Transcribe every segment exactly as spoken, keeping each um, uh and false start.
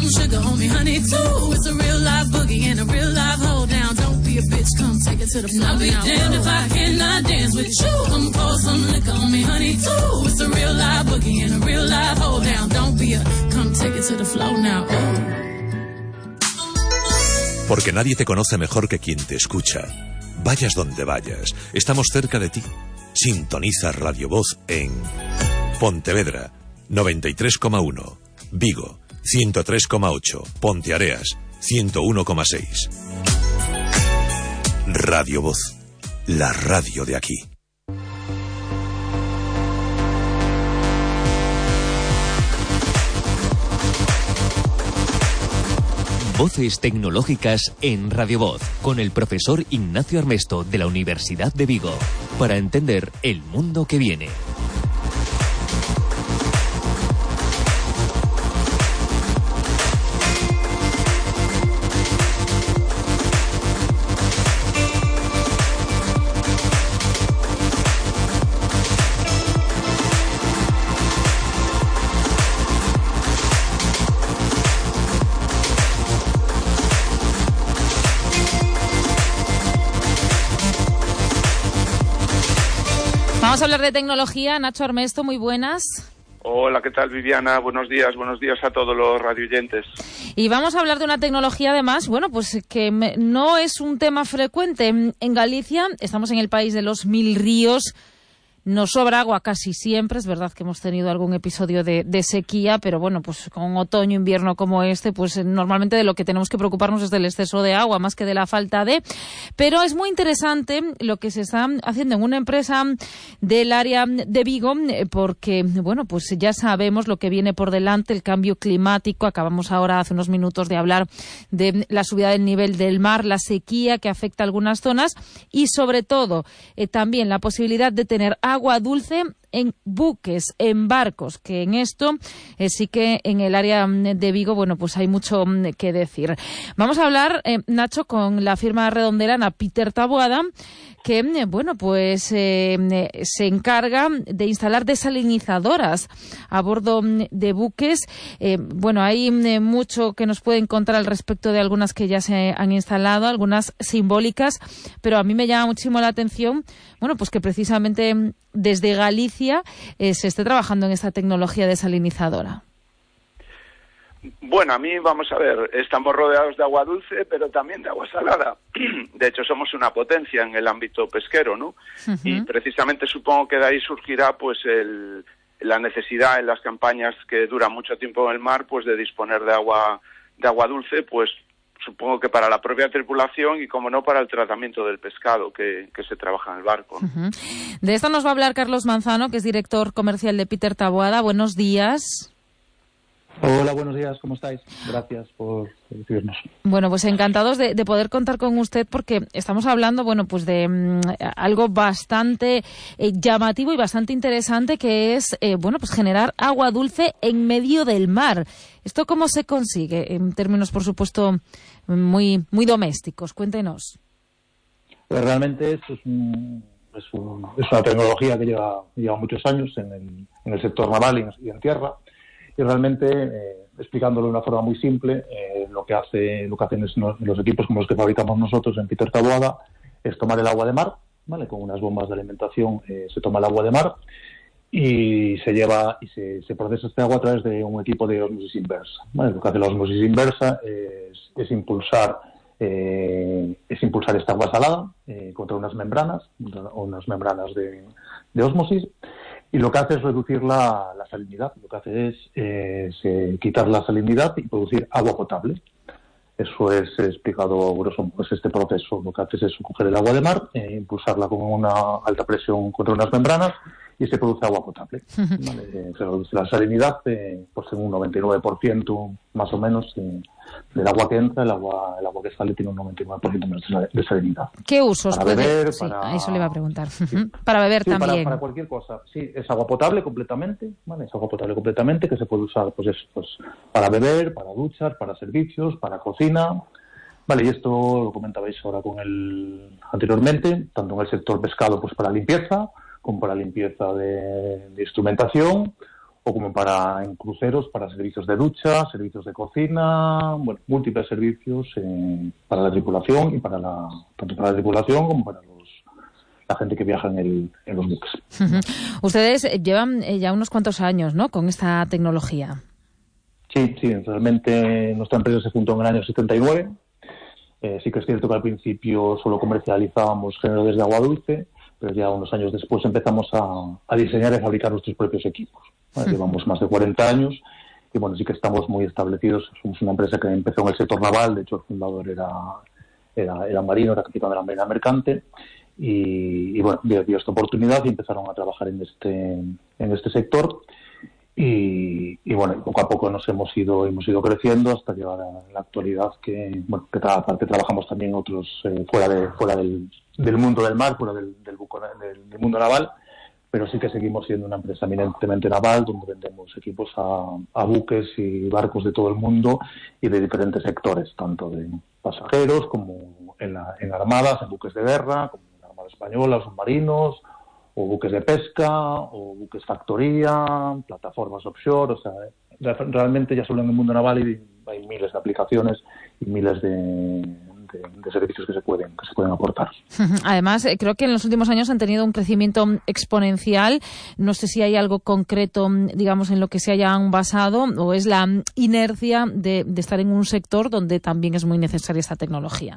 some sugar on me, honey, too. It's a real live boogie and a real live hold down. Don't be a bitch, come take it to the floor. I'll be damned if I cannot dance with you. Come pour some liquor on me, honey, too. It's a real live boogie and a real live hold down. Don't be a, come take it to the floor now. Oh. Porque nadie te conoce mejor que quien te escucha. Vayas donde vayas, estamos cerca de ti. Sintoniza Radio Voz en Pontevedra, noventa y tres coma uno, Vigo, ciento tres coma ocho, Ponteareas, ciento uno coma seis. Radio Voz, la radio de aquí. Voces tecnológicas en Radio Voz, con el profesor Ignacio Armesto de la Universidad de Vigo, para entender el mundo que viene. Vamos a hablar de tecnología. Nacho Armesto, muy buenas. Hola, ¿qué tal, Viviana? Buenos días, buenos días a todos los radioyentes. Y vamos a hablar de una tecnología, además, bueno, pues que me, no es un tema frecuente. En Galicia, estamos en el país de los mil ríos. Nos sobra agua casi siempre, es verdad que hemos tenido algún episodio de, de sequía, pero bueno, pues con otoño, invierno como este, pues normalmente de lo que tenemos que preocuparnos es del exceso de agua, más que de la falta de. Pero es muy interesante lo que se está haciendo en una empresa del área de Vigo, porque, bueno, pues ya sabemos lo que viene por delante, el cambio climático. Acabamos ahora, hace unos minutos, de hablar de la subida del nivel del mar, la sequía que afecta a algunas zonas y, sobre todo, eh, también la posibilidad de tener agua agua dulce en buques, en barcos, que en esto eh, sí que en el área de Vigo, bueno, pues hay mucho que decir. Vamos a hablar, eh, Nacho, con la firma redondelana Peter Taboada, que, eh, bueno, pues eh, se encarga de instalar desalinizadoras a bordo de buques. Eh, bueno, hay eh, mucho que nos pueden contar al respecto de algunas que ya se han instalado, algunas simbólicas, pero a mí me llama muchísimo la atención, bueno, pues que precisamente desde Galicia eh, se esté trabajando en esta tecnología desalinizadora. Bueno, a mí, vamos a ver, estamos rodeados de agua dulce, pero también de agua salada. De hecho, somos una potencia en el ámbito pesquero, ¿no? Uh-huh. Y precisamente supongo que de ahí surgirá, pues, el, la necesidad en las campañas que duran mucho tiempo en el mar, pues, de disponer de agua, de agua dulce, pues, supongo que para la propia tripulación y, como no, para el tratamiento del pescado que, que se trabaja en el barco, ¿no? Uh-huh. De esto nos va a hablar Carlos Manzano, que es director comercial de Peter Taboada. Buenos días. Hola, buenos días, ¿cómo estáis? Gracias por recibirnos. Bueno, pues encantados de, de poder contar con usted, porque estamos hablando, bueno, pues de um, algo bastante eh, llamativo y bastante interesante, que es, eh, bueno, pues generar agua dulce en medio del mar. ¿Esto cómo se consigue? En términos, por supuesto, muy muy domésticos. Cuéntenos. Pues realmente esto es, un, es, un, es una tecnología que lleva, lleva muchos años en el, en el sector naval y en, y en tierra. Y realmente, eh, explicándolo de una forma muy simple, eh, lo que hace, lo que hacen es no, los equipos como los que fabricamos nosotros en Peter Taboada es tomar el agua de mar, ¿vale? Con unas bombas de alimentación eh, se toma el agua de mar y se lleva y se, se procesa este agua a través de un equipo de osmosis inversa, ¿vale? Lo que hace la osmosis inversa es, es impulsar eh, es impulsar esta agua salada eh, contra unas membranas, unas membranas de, de osmosis. Y lo que hace es reducir la, la salinidad. Lo que hace es eh, se, quitar la salinidad y producir agua potable. Eso es explicado, grosso, pues este proceso. Lo que hace es coger el agua de mar, eh, impulsarla con una alta presión contra unas membranas y se produce agua potable. ¿Vale? Eh, se reduce la salinidad eh, pues en un noventa y nueve por ciento más o menos eh, del agua que entra. El agua el agua que sale tiene un noventa y nueve por ciento menos de salinidad. ¿Qué usos para puede? beber? Sí, para... eso le iba a preguntar. Sí. Para beber sí, también. Para, para cualquier cosa. Sí, es agua potable completamente, ¿vale? Es agua potable completamente que se puede usar pues, es, pues para beber, para duchar, para servicios, para cocina. Vale, y esto lo comentabais ahora con el anteriormente, tanto en el sector pescado pues para limpieza, como para limpieza de, de instrumentación, o como para en cruceros, para servicios de ducha, servicios de cocina, bueno, múltiples servicios eh, para la tripulación y para la tanto para la tripulación como para los la gente que viaja en, el, en los buques. Ustedes llevan ya unos cuantos años, ¿no?, con esta tecnología. Sí, sí, realmente nuestra empresa se fundó en el año setenta y nueve. Eh, sí que es cierto que al principio solo comercializábamos generadores de agua dulce, pero ya unos años después empezamos a, a diseñar y fabricar nuestros propios equipos. ¿Vale? Sí. Llevamos más de cuarenta años y bueno, sí que estamos muy establecidos. Somos una empresa que empezó en el sector naval, de hecho el fundador era, era, era marino, era capitán de la marina mercante. Y, y bueno, dio, dio esta oportunidad y empezaron a trabajar en este en este sector y, y bueno, poco a poco nos hemos ido hemos ido creciendo hasta llegar a la actualidad que bueno, que aparte trabajamos también otros eh, fuera de fuera del, del mundo del mar, fuera del del, buco, del del mundo naval, pero sí que seguimos siendo una empresa eminentemente naval donde vendemos equipos a, a buques y barcos de todo el mundo y de diferentes sectores, tanto de pasajeros como en la en armadas, en buques de guerra, como española, submarinos, o buques de pesca, o buques factoría, plataformas offshore, o sea, realmente ya solo en el mundo naval hay, hay miles de aplicaciones y miles de, de, de servicios que se pueden que se pueden aportar. Además, creo que en los últimos años han tenido un crecimiento exponencial. No sé si hay algo concreto, digamos, en lo que se hayan basado, o es la inercia de, de estar en un sector donde también es muy necesaria esta tecnología.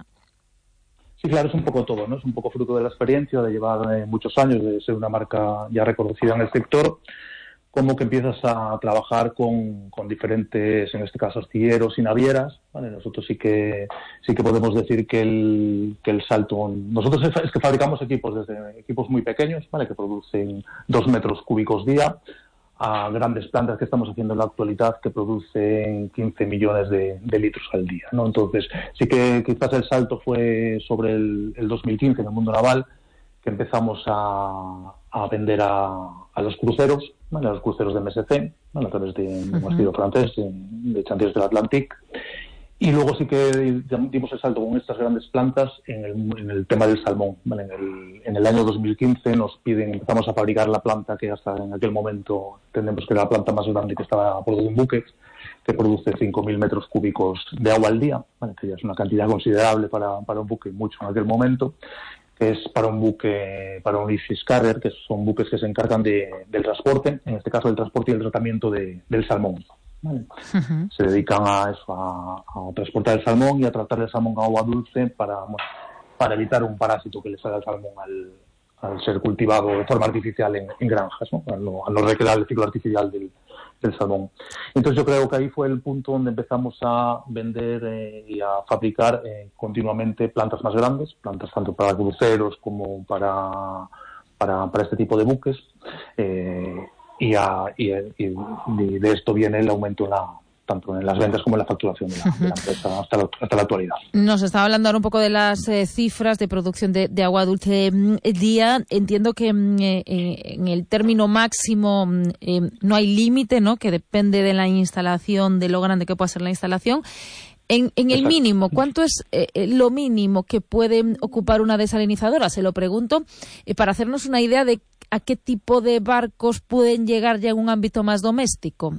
Sí, claro, es un poco todo, ¿no? Es un poco fruto de la experiencia, de llevar eh, muchos años, de ser una marca ya reconocida en el sector, como que empiezas a trabajar con, con diferentes, en este caso, astilleros y navieras, ¿vale? Nosotros sí que sí que podemos decir que el, que el salto... Nosotros es que fabricamos equipos desde equipos muy pequeños, ¿vale?, que producen dos metros cúbicos día, a grandes plantas que estamos haciendo en la actualidad que producen quince millones de, de litros al día, ¿no? Entonces, sí que quizás el salto fue sobre el, el dos mil quince en el mundo naval, que empezamos a, a vender a, a los cruceros, ¿vale?, a los cruceros de M S C, ¿vale?, a través de un astillero francés, de, de Chantiers de l'Atlantique. Y luego sí que dimos el salto con estas grandes plantas en el, en el tema del salmón, ¿vale? En el, en el año dos mil quince nos piden, empezamos a fabricar la planta que hasta en aquel momento entendemos que era la planta más grande que estaba por un buque, que produce cinco mil metros cúbicos de agua al día, ¿vale?, que ya es una cantidad considerable para, para un buque, mucho en aquel momento, que es para un buque, para un Isis Carrier, que son buques que se encargan de, del transporte, en este caso del transporte y el tratamiento de, del salmón. ¿Vale? Uh-huh. Se dedican a eso, a, a transportar el salmón y a tratar el salmón a agua dulce para, bueno, para evitar un parásito que le sale al salmón al, al ser cultivado de forma artificial en, en granjas, ¿no? Al no, al no recrear el ciclo artificial del, del salmón. Entonces yo creo que ahí fue el punto donde empezamos a vender eh, y a fabricar eh, continuamente plantas más grandes, plantas tanto para cruceros como para, para, para este tipo de buques. Eh, Y, a, y, y de esto viene el aumento en la, tanto en las ventas como en la facturación de la, de la empresa hasta la, hasta la actualidad. Nos estaba hablando ahora un poco de las eh, cifras de producción de, de agua dulce eh, día. Entiendo que eh, en el término máximo eh, no hay límite, ¿no?, que depende de la instalación, de lo grande que pueda ser la instalación. En, en el mínimo, ¿cuánto es eh, lo mínimo que puede ocupar una desalinizadora? Se lo pregunto eh, para hacernos una idea de a qué tipo de barcos pueden llegar ya en un ámbito más doméstico.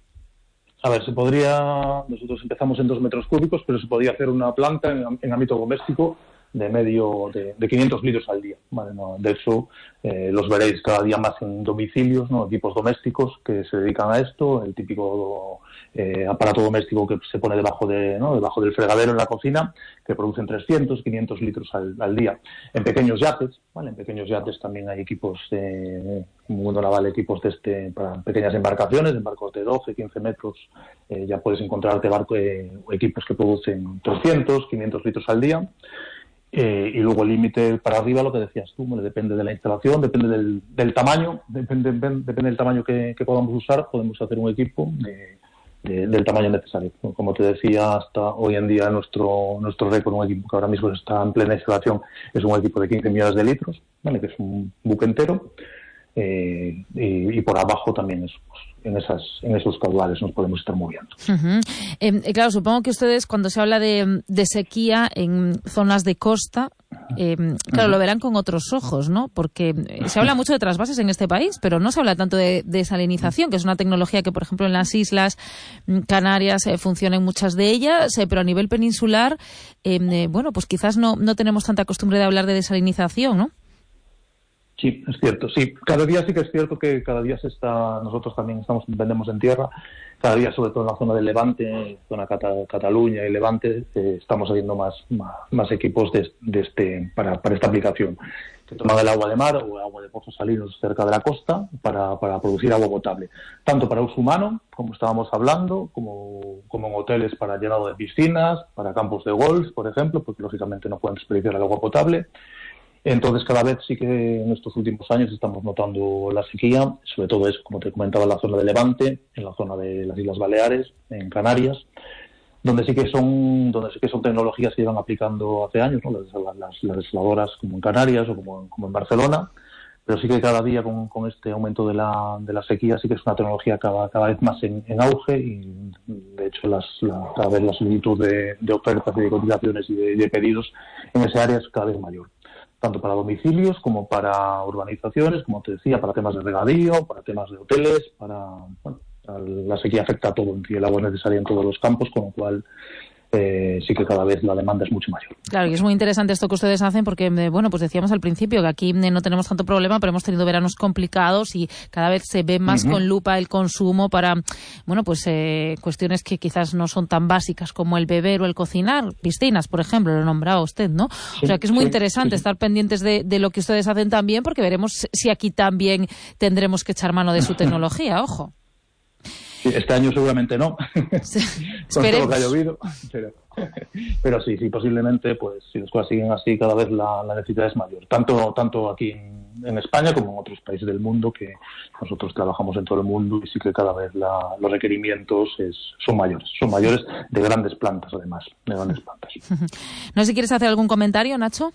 A ver, se podría, nosotros empezamos en dos metros cúbicos, pero se podría hacer una planta en, en ámbito doméstico de medio de, de quinientos litros al día. Vale, ¿no? De hecho, eh, los veréis cada día más en domicilios, ¿no?, equipos domésticos que se dedican a esto, el típico eh, aparato doméstico que se pone debajo de, ¿no?, debajo del fregadero en la cocina, que producen trescientos, quinientos litros al, al día. En pequeños yates, ¿vale? En pequeños yates también hay equipos, eh, como mundo naval, equipos de este para pequeñas embarcaciones, en barcos de doce, quince metros, eh, ya puedes encontrarte barco, eh, equipos que producen trescientos, quinientos litros al día. Eh, y luego el límite para arriba, lo que decías tú, bueno, depende de la instalación, depende del, del tamaño, depende, depende del tamaño que, que podamos usar, podemos hacer un equipo de, de, del tamaño necesario. Como te decía, hasta hoy en día nuestro nuestro récord, un equipo que ahora mismo está en plena instalación, es un equipo de quince millones de litros, ¿vale?, que es un buque entero. Eh, y, y por abajo también es, pues, en esas en esos caudales nos podemos estar moviendo. Uh-huh. Eh, claro, supongo que ustedes, cuando se habla de, de sequía en zonas de costa, eh, claro, lo verán con otros ojos, ¿no? Porque se habla mucho de trasvases en este país, pero no se habla tanto de desalinización, que es una tecnología que, por ejemplo, en las Islas Canarias eh, funciona en muchas de ellas, eh, pero a nivel peninsular, eh, eh, bueno, pues quizás no, no tenemos tanta costumbre de hablar de desalinización, ¿no? Sí, es cierto, sí. Cada día sí que es cierto que cada día se está, nosotros también estamos, vendemos en tierra, cada día, sobre todo en la zona del Levante, zona Cata, Cataluña y Levante, eh, estamos haciendo más, más, más equipos de, de este, para, para esta aplicación, que toman el agua de mar o agua de pozos salinos cerca de la costa para, para producir agua potable, tanto para uso humano, como estábamos hablando, como, como en hoteles para llenado de piscinas, para campos de golf, por ejemplo, porque lógicamente no pueden desperdiciar el agua potable. Entonces, cada vez sí que en estos últimos años estamos notando la sequía, sobre todo eso, como te comentaba, en la zona de Levante, en la zona de las Islas Baleares, en Canarias, donde sí que son donde sí que son tecnologías que llevan aplicando hace años, ¿no? las, las, las desaladadoras como en Canarias o como, como en Barcelona, pero sí que cada día con, con este aumento de la, de la sequía sí que es una tecnología cada, cada vez más en, en auge y, de hecho, las, la, cada vez la solicitud de, de ofertas y de cotizaciones y de, de pedidos en ese área es cada vez mayor, tanto para domicilios como para urbanizaciones, como te decía, para temas de regadío, para temas de hoteles, para... Bueno, la sequía afecta a todo, y el agua es necesaria en todos los campos, con lo cual eh, sí que cada vez la demanda es mucho mayor. Claro, y es muy interesante esto que ustedes hacen porque, bueno, pues decíamos al principio que aquí no tenemos tanto problema, pero hemos tenido veranos complicados y cada vez se ve más uh-huh. con lupa el consumo para, bueno, pues eh, cuestiones que quizás no son tan básicas como el beber o el cocinar, piscinas, por ejemplo, lo nombraba usted, ¿no? Sí, o sea que es muy sí, interesante sí, sí. estar pendientes de, de lo que ustedes hacen también, porque veremos si aquí también tendremos que echar mano de su tecnología, ojo. Este año seguramente no, sí, con todo lo que ha llovido, pero, pero sí, sí, posiblemente, pues si las cosas siguen así, cada vez la, la necesidad es mayor, tanto tanto aquí en, en España como en otros países del mundo, que nosotros trabajamos en todo el mundo y sí que cada vez la, los requerimientos es, son mayores, son mayores de grandes plantas además, de grandes plantas. No sé si quieres hacer algún comentario, Nacho.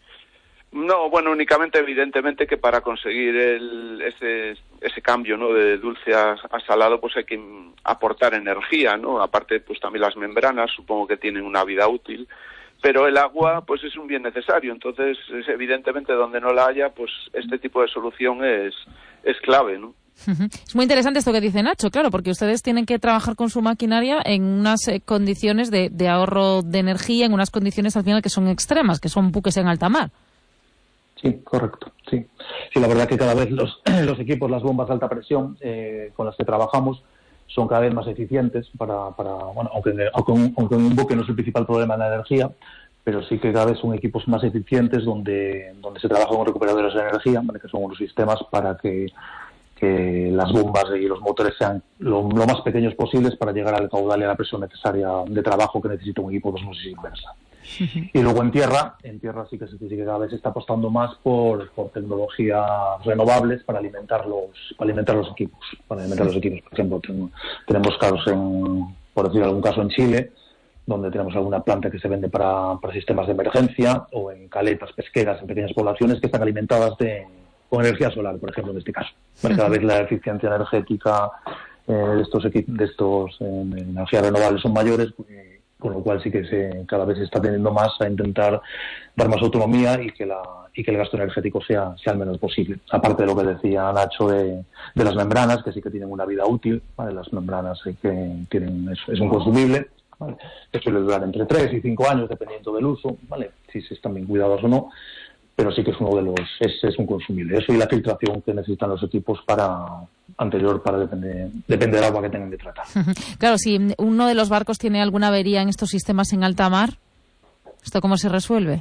No, bueno, únicamente evidentemente que para conseguir el, ese ese cambio, ¿no?, de dulce a, a salado, pues hay que aportar energía, ¿no? Aparte, pues también las membranas supongo que tienen una vida útil, pero el agua pues es un bien necesario, entonces es evidentemente donde no la haya, pues este tipo de solución es es clave, ¿no? Es muy interesante esto que dice Nacho, claro, porque ustedes tienen que trabajar con su maquinaria en unas eh, condiciones de, de ahorro de energía, en unas condiciones al final que son extremas, que son buques en alta mar. Sí, correcto, sí. Sí, la verdad que cada vez los, los equipos, las bombas de alta presión eh, con las que trabajamos son cada vez más eficientes para, para bueno, aunque, aunque, un, aunque un buque no es el principal problema de la energía, pero sí que cada vez son equipos más eficientes donde, donde se trabaja con recuperadores de energía, ¿vale?, que son unos sistemas para que, que las bombas y los motores sean lo, lo más pequeños posibles para llegar al caudal y a la presión necesaria de trabajo que necesita un equipo de osmosis inversa. Y luego en tierra, en tierra sí que, sí que cada vez se está apostando más por, por tecnologías renovables para alimentar los, para alimentar los equipos, para alimentar los equipos. Por ejemplo, tenemos, tenemos casos en, por decir algún caso en Chile, donde tenemos alguna planta que se vende para, para sistemas de emergencia, o en caletas pesqueras en pequeñas poblaciones que están alimentadas de, con energía solar, por ejemplo, en este caso. Bueno, cada vez la eficiencia energética eh, de estos equipos, de estos eh, energías renovables son mayores, eh, con lo cual sí que se, cada vez se está tendiendo más a intentar dar más autonomía y que la y que el gasto energético sea, sea el menos posible. Aparte de lo que decía Nacho de, de las membranas, que sí que tienen una vida útil, ¿vale? Las membranas sí que tienen, es, es un consumible, ¿vale?, que suele durar entre tres y cinco años dependiendo del uso, ¿vale?, si se están bien cuidados o no, pero sí que es uno de los, es, es un consumible. Eso y la filtración que necesitan los equipos para anterior para depende, depende del agua que tengan que tratar. Claro, si uno de los barcos tiene alguna avería en estos sistemas en alta mar, ¿esto cómo se resuelve?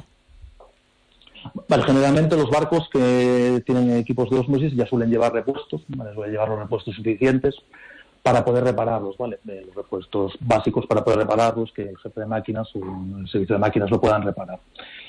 Vale, generalmente los barcos que tienen equipos de osmosis ya suelen llevar repuestos, ¿vale?, suelen llevar los repuestos suficientes para poder repararlos, ¿vale?, de los repuestos básicos para poder repararlos, que el jefe de máquinas o el servicio de máquinas lo puedan reparar.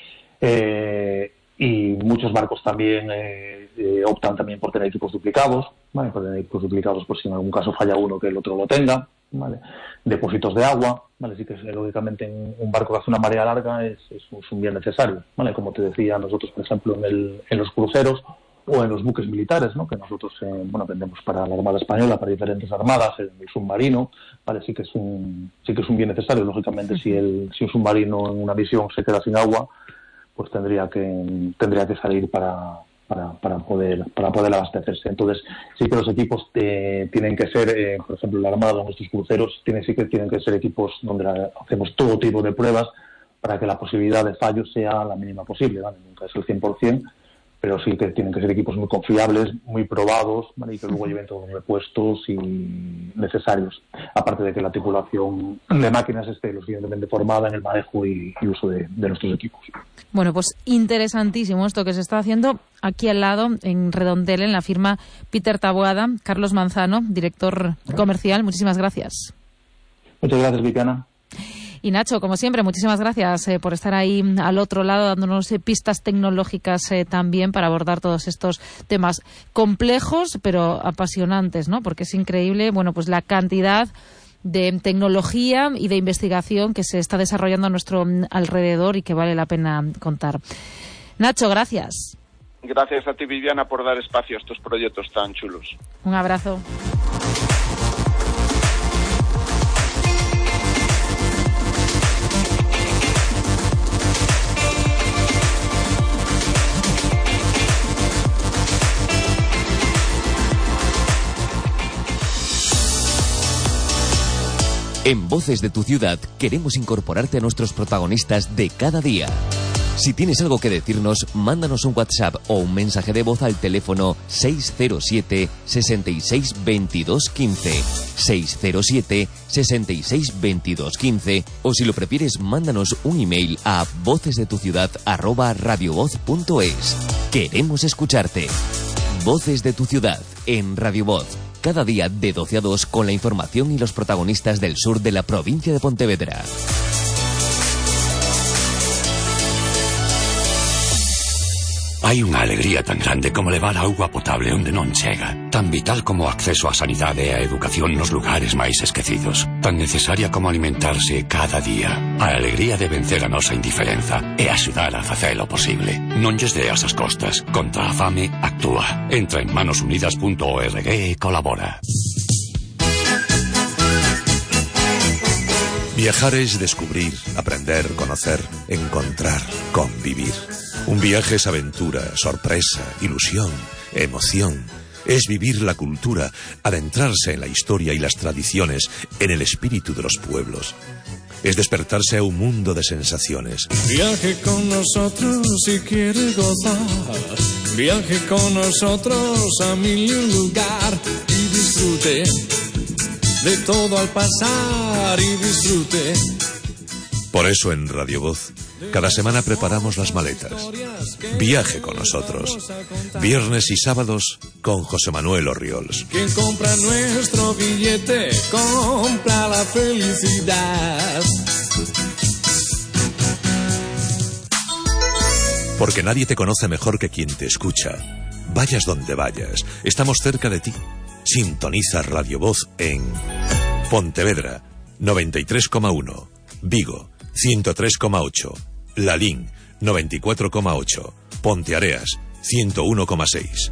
Eh, y muchos barcos también eh, eh, optan también por tener equipos duplicados, ¿vale?, por tener equipos duplicados por si en algún caso falla uno que el otro lo tenga, ¿vale?, depósitos de agua, ¿vale?, sí que lógicamente en un barco que hace una marea larga es, es un bien necesario, ¿vale?, como te decía, nosotros por ejemplo en, el, en los cruceros o en los buques militares, ¿no?, que nosotros eh, bueno vendemos para la Armada Española, para diferentes armadas, el, el submarino, vale, sí que es un sí que es un bien necesario, lógicamente si el si un submarino en una misión se queda sin agua, pues tendría que tendría que salir para para, para poder para poder abastecerse. Entonces sí que los equipos eh, tienen que ser, eh, por ejemplo, la Armada, nuestros cruceros, tienen sí que tienen que ser equipos donde la, hacemos todo tipo de pruebas para que la posibilidad de fallo sea la mínima posible, ¿vale? Nunca es el cien por ciento, pero sí que tienen que ser equipos muy confiables, muy probados, ¿vale? Y que luego lleven todos los repuestos y necesarios, aparte de que la tripulación de máquinas esté lo suficientemente formada en el manejo y, y uso de, de nuestros equipos. Bueno, pues interesantísimo esto que se está haciendo aquí al lado, en Redondel, en la firma Peter Taboada. Carlos Manzano, director comercial, muchísimas gracias. Muchas gracias, Viviana. Y Nacho, como siempre, muchísimas gracias eh, por estar ahí al otro lado, dándonos eh, pistas tecnológicas eh, también para abordar todos estos temas complejos, pero apasionantes, ¿no? Porque es increíble, bueno, pues la cantidad de tecnología y de investigación que se está desarrollando a nuestro alrededor y que vale la pena contar. Nacho, gracias. Gracias a ti, Viviana, por dar espacio a estos proyectos tan chulos. Un abrazo. En Voces de tu Ciudad queremos incorporarte a nuestros protagonistas de cada día. Si tienes algo que decirnos, mándanos un WhatsApp o un mensaje de voz al teléfono seis cero siete, seis seis dos dos uno cinco, seis cero siete, seis seis dos dos uno cinco, o si lo prefieres, mándanos un email a vocesdetuciudad arroba radiovoz punto es. Queremos escucharte. Voces de tu Ciudad en Radio Voz. Cada día de doce a dos con la información y los protagonistas del sur de la provincia de Pontevedra. Hai unha alegría tan grande como levar auga potable onde non chega, tan vital como o acceso á sanidade e á educación nos lugares máis esquecidos, tan necesaria como alimentarse cada día. A alegría de vencer a nosa indiferenza e axudar a facelo posible. Non lles deas as costas. Contra a fame, actúa. Entra en manosunidas punto org e colabora. Viajar es descubrir, aprender, conocer, encontrar, convivir. Un viaje es aventura, sorpresa, ilusión, emoción. Es vivir la cultura, adentrarse en la historia y las tradiciones, en el espíritu de los pueblos. Es despertarse a un mundo de sensaciones. Viaje con nosotros si quiere gozar. Viaje con nosotros a mil y un lugar y disfrute de todo al pasar y disfrute. Por eso en Radio Voz, cada semana preparamos las maletas. Viaje con nosotros. Viernes y sábados con José Manuel Orriols. Quien compra nuestro billete compra la felicidad. Porque nadie te conoce mejor que quien te escucha. Vayas donde vayas, estamos cerca de ti. Sintoniza Radio Voz en Pontevedra noventa y tres coma uno, Vigo ciento tres coma ocho, Lalín noventa y cuatro coma ocho, Ponteareas ciento uno coma seis.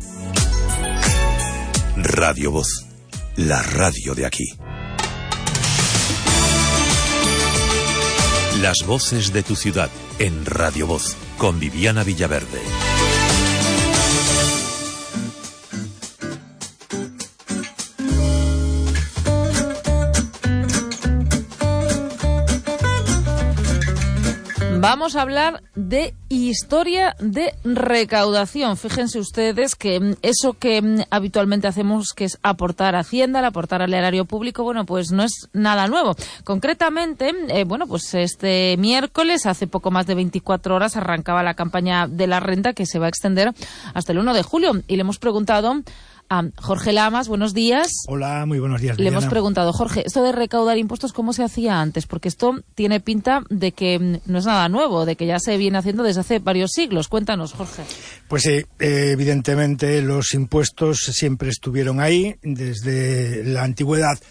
Radio Voz, la radio de aquí. Las voces de tu ciudad en Radio Voz con Viviana Villaverde. Vamos a hablar de historia de recaudación. Fíjense ustedes que eso que habitualmente hacemos, que es aportar a Hacienda, aportar al erario público, bueno, pues no es nada nuevo. Concretamente, eh, bueno, pues este miércoles, hace poco más de veinticuatro horas, arrancaba la campaña de la renta que se va a extender hasta el uno de julio. Y le hemos preguntado a Jorge Lamas, buenos días. Hola, muy buenos días, Le Diana. hemos preguntado, Jorge, esto de recaudar impuestos, ¿cómo se hacía antes? Porque esto tiene pinta de que no es nada nuevo, de que ya se viene haciendo desde hace varios siglos. Cuéntanos, Jorge. Pues sí, eh, evidentemente los impuestos siempre estuvieron ahí desde la antigüedad.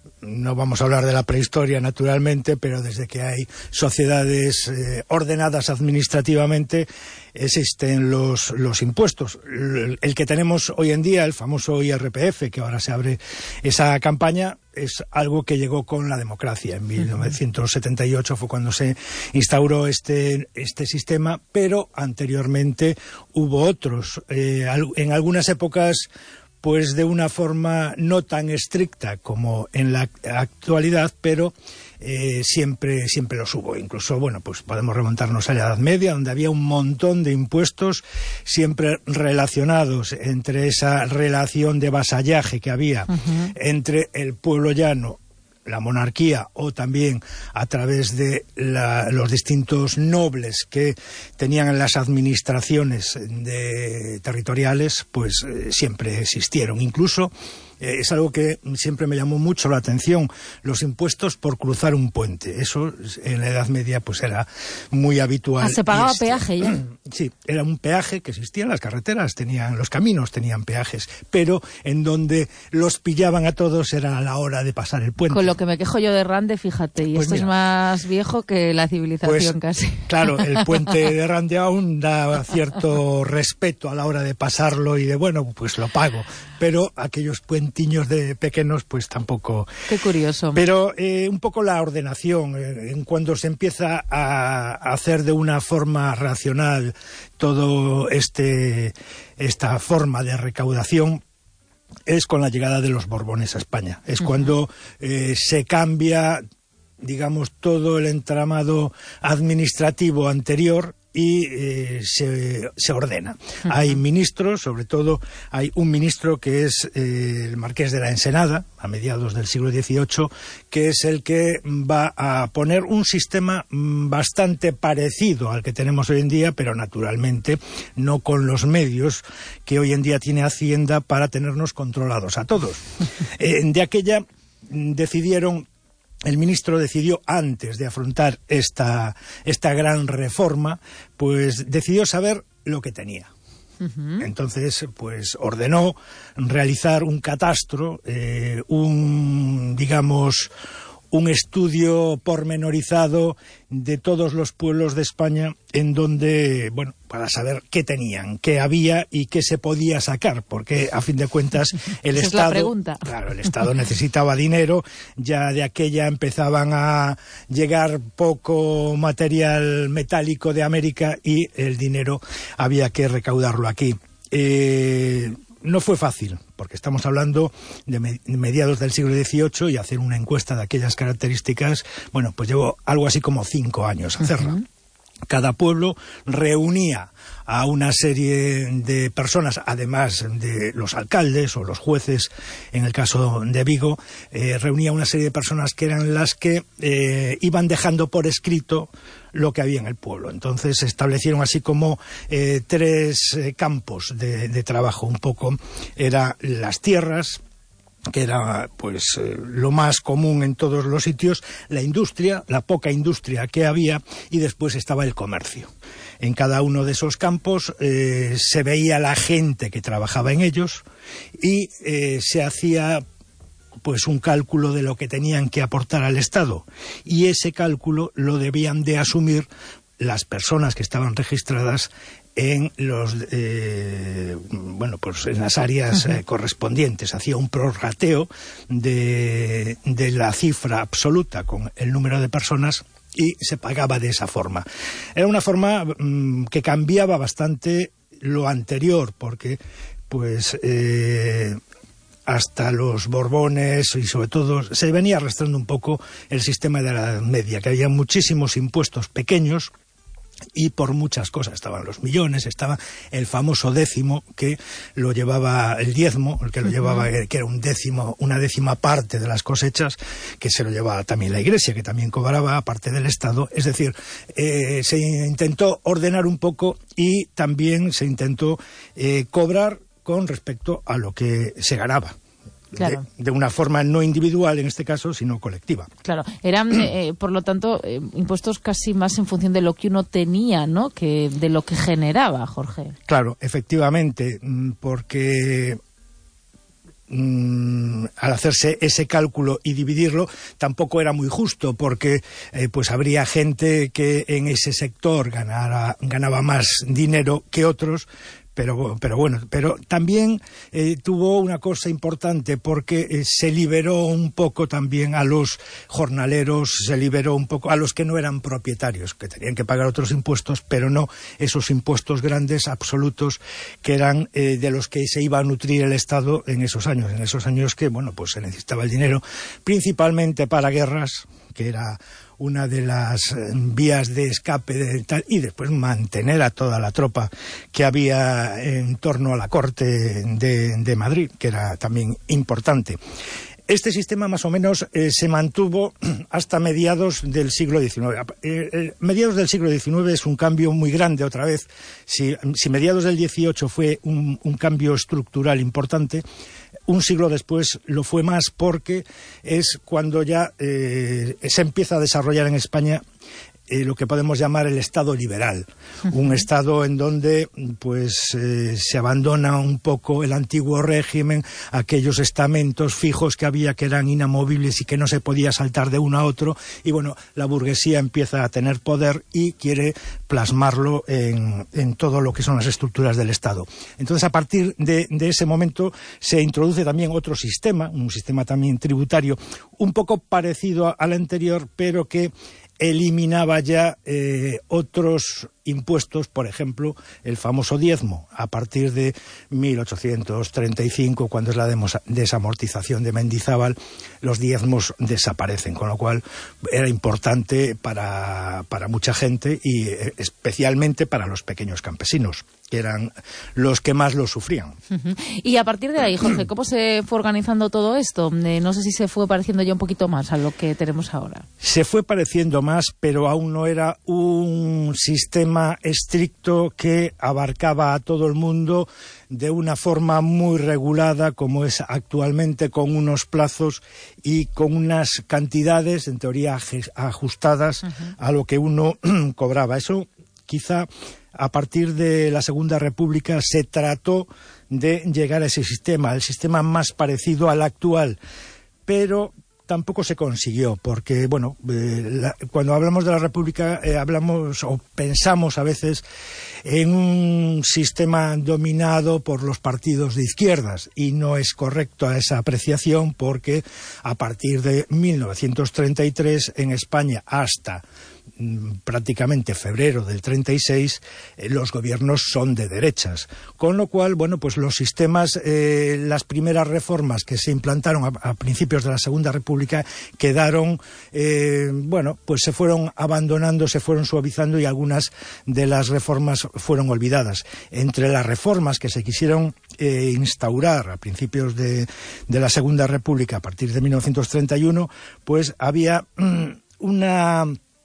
no vamos a hablar de la prehistoria naturalmente, pero desde que hay sociedades eh, ordenadas administrativamente existen los, los impuestos. El, el que tenemos hoy en día, el famoso I R P F, que ahora se abre esa campaña, es algo que llegó con la democracia. En mil novecientos setenta y ocho fue cuando se instauró este, este sistema, pero anteriormente hubo otros. Eh, en algunas épocas, pues de una forma no tan estricta como en la actualidad, pero eh, siempre siempre los hubo. Incluso, bueno, pues podemos remontarnos a la Edad Media, donde había un montón de impuestos siempre relacionados entre esa relación de vasallaje que había uh-huh. entre el pueblo llano, la monarquía, o también a través de la, los distintos nobles que tenían las administraciones de, territoriales, pues eh, siempre existieron. Incluso eh, es algo que siempre me llamó mucho la atención, los impuestos por cruzar un puente. Eso en la Edad Media pues era muy habitual. Ah, se pagaba este, peaje ya. Sí, era un peaje que existía en las carreteras, tenían, los caminos tenían peajes, pero en donde los pillaban a todos era a la hora de pasar el puente. Con lo que me quejo yo de Rande, fíjate, y pues esto mira, es más viejo que la civilización pues, casi. Claro, el puente de Rande aún da cierto respeto a la hora de pasarlo y de, bueno, pues lo pago, pero aquellos puentiños de pequeños pues tampoco. Qué curioso. Pero eh, un poco la ordenación, eh, en cuando se empieza a, a hacer de una forma racional todo este esta forma de recaudación, es con la llegada de los Borbones a España. Es uh-huh. cuando eh, se cambia, digamos, todo el entramado administrativo anterior y eh, se, se ordena. Uh-huh. Hay ministros, sobre todo hay un ministro que es eh, el Marqués de la Ensenada, a mediados del siglo dieciocho, que es el que va a poner un sistema bastante parecido al que tenemos hoy en día, pero naturalmente no con los medios que hoy en día tiene Hacienda para tenernos controlados a todos. eh, de aquella decidieron El ministro decidió, antes de afrontar esta, esta gran reforma, pues decidió saber lo que tenía. Uh-huh. Entonces, pues ordenó realizar un catastro, eh, un, digamos, un estudio pormenorizado de todos los pueblos de España, en donde, bueno, para saber qué tenían, qué había y qué se podía sacar, porque a fin de cuentas el Esa Estado, es la pregunta. Claro, el Estado necesitaba dinero, ya de aquella empezaban a llegar poco material metálico de América y el dinero había que recaudarlo aquí. Eh, no fue fácil, porque estamos hablando de mediados del siglo dieciocho y hacer una encuesta de aquellas características, bueno, pues llevó algo así como cinco años hacerla. Uh-huh. Cada pueblo reunía a una serie de personas, además de los alcaldes o los jueces, en el caso de Vigo, eh, reunía una serie de personas que eran las que eh, iban dejando por escrito lo que había en el pueblo. Entonces se establecieron así como eh, tres eh, campos de, de trabajo. Un poco era las tierras, que era pues eh, lo más común en todos los sitios, la industria, la poca industria que había, y después estaba el comercio. En cada uno de esos campos eh, se veía la gente que trabajaba en ellos y eh, se hacía pues un cálculo de lo que tenían que aportar al Estado, y ese cálculo lo debían de asumir las personas que estaban registradas en los eh, bueno pues en las áreas eh, correspondientes. Hacía un prorrateo de, de la cifra absoluta con el número de personas y se pagaba de esa forma. Era una forma mmm, que cambiaba bastante lo anterior, porque pues eh, hasta los Borbones y sobre todo se venía arrastrando un poco el sistema de la Edad Media, que había muchísimos impuestos pequeños y por muchas cosas. Estaban los millones, estaba el famoso décimo, que lo llevaba el diezmo, el que lo llevaba, que era un décimo, una décima parte de las cosechas, que se lo llevaba también la Iglesia, que también cobraba, aparte del Estado. Es decir, eh, se intentó ordenar un poco y también se intentó eh, cobrar con respecto a lo que se ganaba. Claro. De, de una forma no individual en este caso, sino colectiva. Claro, eran, eh, por lo tanto, eh, impuestos casi más en función de lo que uno tenía, ¿no?, que de lo que generaba, Jorge. Claro, efectivamente, porque mmm, al hacerse ese cálculo y dividirlo, tampoco era muy justo, porque eh, pues habría gente que en ese sector ganara, ganaba más dinero que otros. Pero, pero bueno, pero también eh, tuvo una cosa importante, porque eh, se liberó un poco también a los jornaleros, se liberó un poco a los que no eran propietarios, que tenían que pagar otros impuestos, pero no esos impuestos grandes, absolutos, que eran eh, de los que se iba a nutrir el Estado en esos años, en esos años que, bueno, pues se necesitaba el dinero, principalmente para guerras, que era una de las vías de escape de tal, y después mantener a toda la tropa que había en torno a la corte de, de Madrid, que era también importante. Este sistema más o menos eh, se mantuvo hasta mediados del siglo diecinueve. Eh, eh, mediados del siglo diecinueve es un cambio muy grande otra vez. Si, si mediados del dieciocho fue un, un cambio estructural importante, un siglo después lo fue más, porque es cuando ya eh, se empieza a desarrollar en España Eh, lo que podemos llamar el Estado liberal, un Estado en donde pues eh, se abandona un poco el antiguo régimen, aquellos estamentos fijos que había, que eran inamovibles y que no se podía saltar de uno a otro, y bueno, la burguesía empieza a tener poder y quiere plasmarlo en, en todo lo que son las estructuras del Estado. Entonces, a partir de, de ese momento se introduce también otro sistema, un sistema también tributario, un poco parecido al anterior, pero que eliminaba ya eh, otros impuestos, por ejemplo, el famoso diezmo. A partir de mil ochocientos treinta y cinco, cuando es la desamortización de Mendizábal, los diezmos desaparecen, con lo cual era importante para, para mucha gente, y especialmente para los pequeños campesinos, que eran los que más lo sufrían. Uh-huh. Y a partir de ahí, Jorge, ¿cómo se fue organizando todo esto? Eh, no sé si se fue pareciendo ya un poquito más a lo que tenemos ahora. Se fue pareciendo más, pero aún no era un sistema estricto que abarcaba a todo el mundo de una forma muy regulada, como es actualmente, con unos plazos y con unas cantidades, en teoría, ajustadas uh-huh. a lo que uno cobraba. Eso quizá a partir de la Segunda República se trató de llegar a ese sistema, el sistema más parecido al actual, pero tampoco se consiguió, porque, bueno, eh, la, cuando hablamos de la República eh, hablamos o pensamos a veces en un sistema dominado por los partidos de izquierdas, y no es correcta esa apreciación, porque a partir de mil novecientos treinta y tres en España hasta prácticamente febrero del treinta y seis, eh, los gobiernos son de derechas, con lo cual, bueno, pues los sistemas, eh, las primeras reformas que se implantaron a, a principios de la Segunda República quedaron, eh, bueno, pues se fueron abandonando, se fueron suavizando, y algunas de las reformas fueron olvidadas. Entre las reformas que se quisieron eh, instaurar a principios de, de la Segunda República, a partir de mil novecientos treinta y uno, pues había mm, una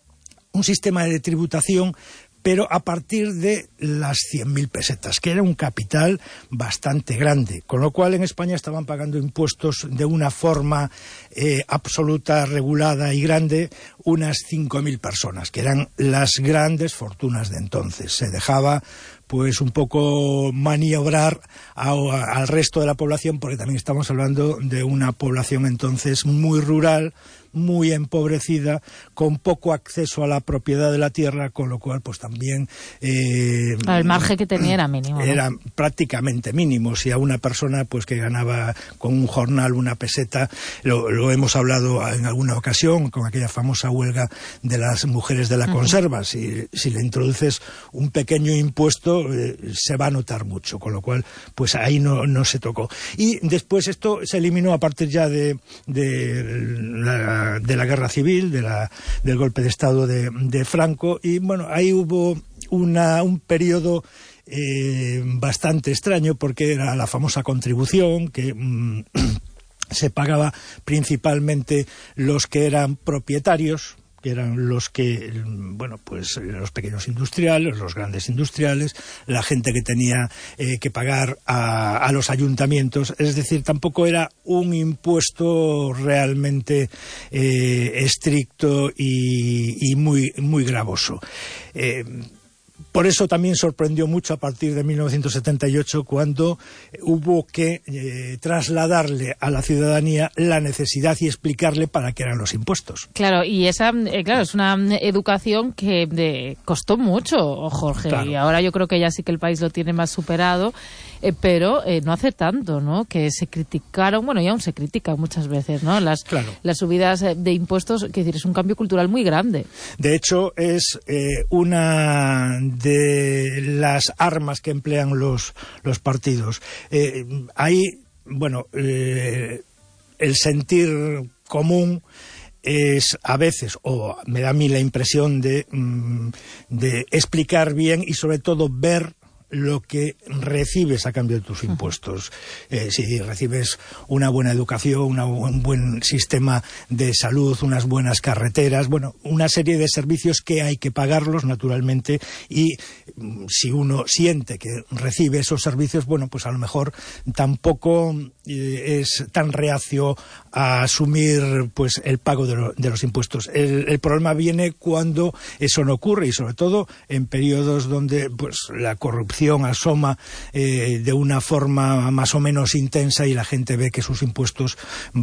un sistema de tributación, pero a partir de las cien mil pesetas, que era un capital bastante grande, con lo cual en España estaban pagando impuestos de una forma eh, absoluta, regulada y grande, unas cinco mil personas, que eran las grandes fortunas de entonces. Se dejaba pues un poco maniobrar a, a, al resto de la población, porque también estamos hablando de una población entonces muy rural, muy empobrecida, con poco acceso a la propiedad de la tierra, con lo cual pues también eh, el margen que tenía era mínimo, ¿no? Era prácticamente mínimo. Si a una persona pues que ganaba con un jornal una peseta, lo, lo hemos hablado en alguna ocasión con aquella famosa huelga de las mujeres de la conserva, uh-huh. si, si le introduces un pequeño impuesto eh, se va a notar mucho, con lo cual pues ahí no, no se tocó. Y después esto se eliminó a partir ya de, de la de la guerra civil, de la, del golpe de Estado de, de Franco, y bueno, ahí hubo una, un periodo eh, bastante extraño, porque era la famosa contribución que mmm, se pagaba principalmente los que eran propietarios, que eran los que, bueno, pues los pequeños industriales, los grandes industriales, la gente que tenía eh, que pagar a, a los ayuntamientos. Es decir, tampoco era un impuesto realmente eh, estricto y, y muy, muy gravoso. Eh, por eso también sorprendió mucho a partir de mil novecientos setenta y ocho, cuando hubo que eh, trasladarle a la ciudadanía la necesidad y explicarle para qué eran los impuestos. Claro, y esa, eh, claro, es una educación que de, costó mucho, Jorge, claro. Y ahora yo creo que ya sí que el país lo tiene más superado, eh, pero eh, no hace tanto, ¿no? Que se criticaron, bueno, y aún se critican muchas veces, ¿no? Las, claro. las subidas de impuestos, que decir, es un cambio cultural muy grande. De hecho, es eh, una de las armas que emplean los, los partidos. Eh, hay, bueno, eh, el sentir común es a veces, o me da a mí la impresión de, de explicar bien y sobre todo ver lo que recibes a cambio de tus impuestos. Eh, si recibes una buena educación, una, un buen sistema de salud, unas buenas carreteras, bueno, una serie de servicios que hay que pagarlos naturalmente, y si uno siente que recibe esos servicios, bueno, pues a lo mejor tampoco eh, es tan reacio a asumir pues el pago de, lo, de los impuestos. El, el problema viene cuando eso no ocurre, y sobre todo en periodos donde pues la corrupción asoma eh, de una forma más o menos intensa y la gente ve que sus impuestos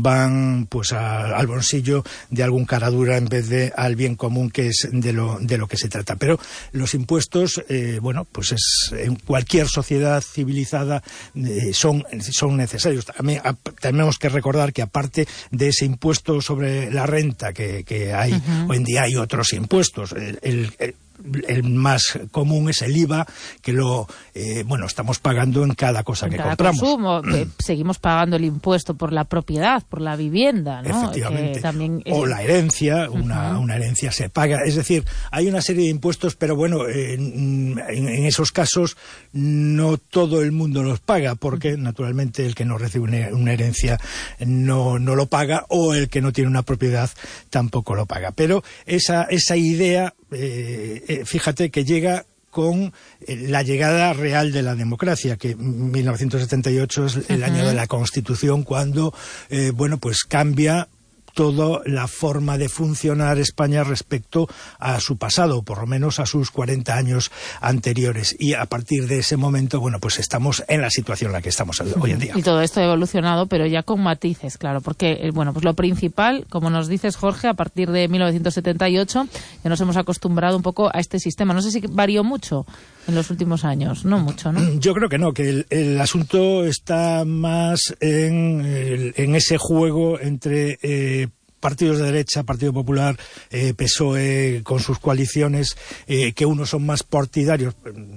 van pues a, al bolsillo de algún caradura en vez de al bien común, que es de lo, de lo que se trata. Pero los impuestos, eh, bueno, pues es, en cualquier sociedad civilizada eh, son, son necesarios. También a, tenemos que recordar que aparte de ese impuesto sobre la renta que, que hay, uh-huh. hoy en día hay otros impuestos. El, el, el, el más común es el I V A, que lo eh, bueno estamos pagando en cada cosa en que cada compramos. Consumo, que seguimos pagando el impuesto por la propiedad, por la vivienda, ¿no? Efectivamente. Que también es... O la herencia, una, uh-huh. una herencia se paga. Es decir, hay una serie de impuestos, pero bueno, en, en, en esos casos no todo el mundo los paga, porque uh-huh. naturalmente el que no recibe una, una herencia no, no lo paga, o el que no tiene una propiedad tampoco lo paga. Pero esa, esa idea, eh, eh, fíjate que llega con la llegada real de la democracia, que mil novecientos setenta y ocho es el uh-huh. año de la Constitución, cuando eh, bueno pues cambia toda la forma de funcionar España respecto a su pasado, por lo menos a sus cuarenta años anteriores, y a partir de ese momento, bueno, pues estamos en la situación en la que estamos hoy en día. Y todo esto ha evolucionado, pero ya con matices, claro, porque, bueno, pues lo principal, como nos dices, Jorge, a partir de mil novecientos setenta y ocho ya nos hemos acostumbrado un poco a este sistema. No sé si varió mucho en los últimos años, no mucho, ¿no? Yo creo que no, que el, el asunto está más en, el, en ese juego entre eh, partidos de derecha, Partido Popular, eh, P S O E con sus coaliciones, eh, que unos son más partidarios.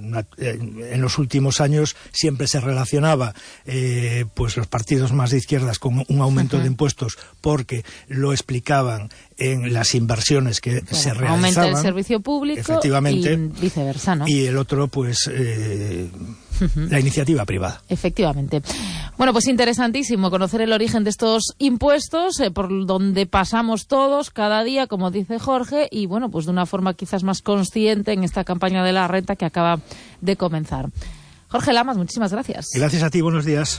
En los últimos años siempre se relacionaba eh, pues los partidos más de izquierdas con un aumento uh-huh. de impuestos, porque lo explicaban en las inversiones que bueno, se realizaban. Aumenta el servicio público, efectivamente, y viceversa, ¿no? Y el otro, pues, eh, uh-huh. la iniciativa privada. Efectivamente. Bueno, pues interesantísimo conocer el origen de estos impuestos, eh, por donde pasamos todos cada día, como dice Jorge, y bueno, pues de una forma quizás más consciente en esta campaña de la renta que acaba de comenzar. Jorge Lamas, muchísimas gracias. Gracias a ti, buenos días.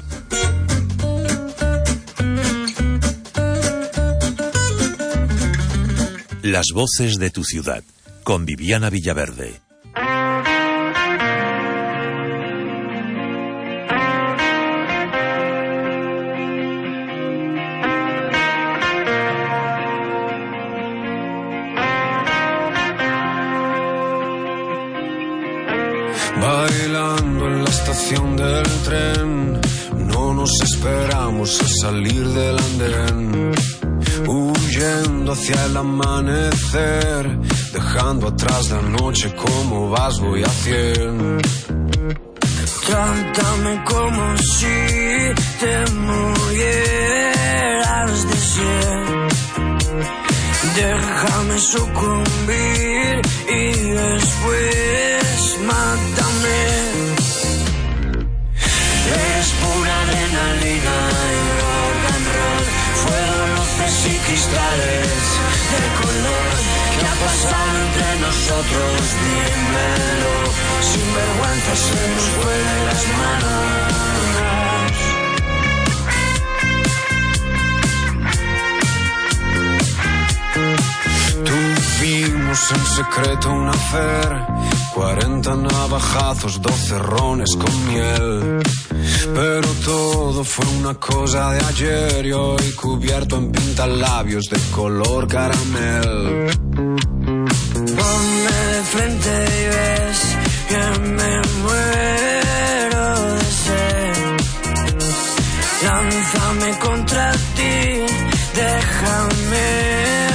Las voces de tu ciudad, con Viviana Villaverde. Bailando en la estación del tren, no nos esperamos a salir del andén. Huyendo hacia el amanecer, dejando atrás la noche, como vas voy a cien. Trátame como si te murieras de sed. Déjame sucumbir y después mátame. Eres pura adrenalina y rock and roll, fuego, luces y cristales de color. ¿Qué ha pasado entre nosotros? Dímelo. Sin vergüenza se nos fue de las manos. Tu Vivimos en secreto un affair, cuarenta navajazos, doce rones con miel. Pero todo fue una cosa de ayer y hoy cubierto en pintalabios de color caramel. Ponme de frente y ves que me muero de sed. Lánzame contra ti, déjame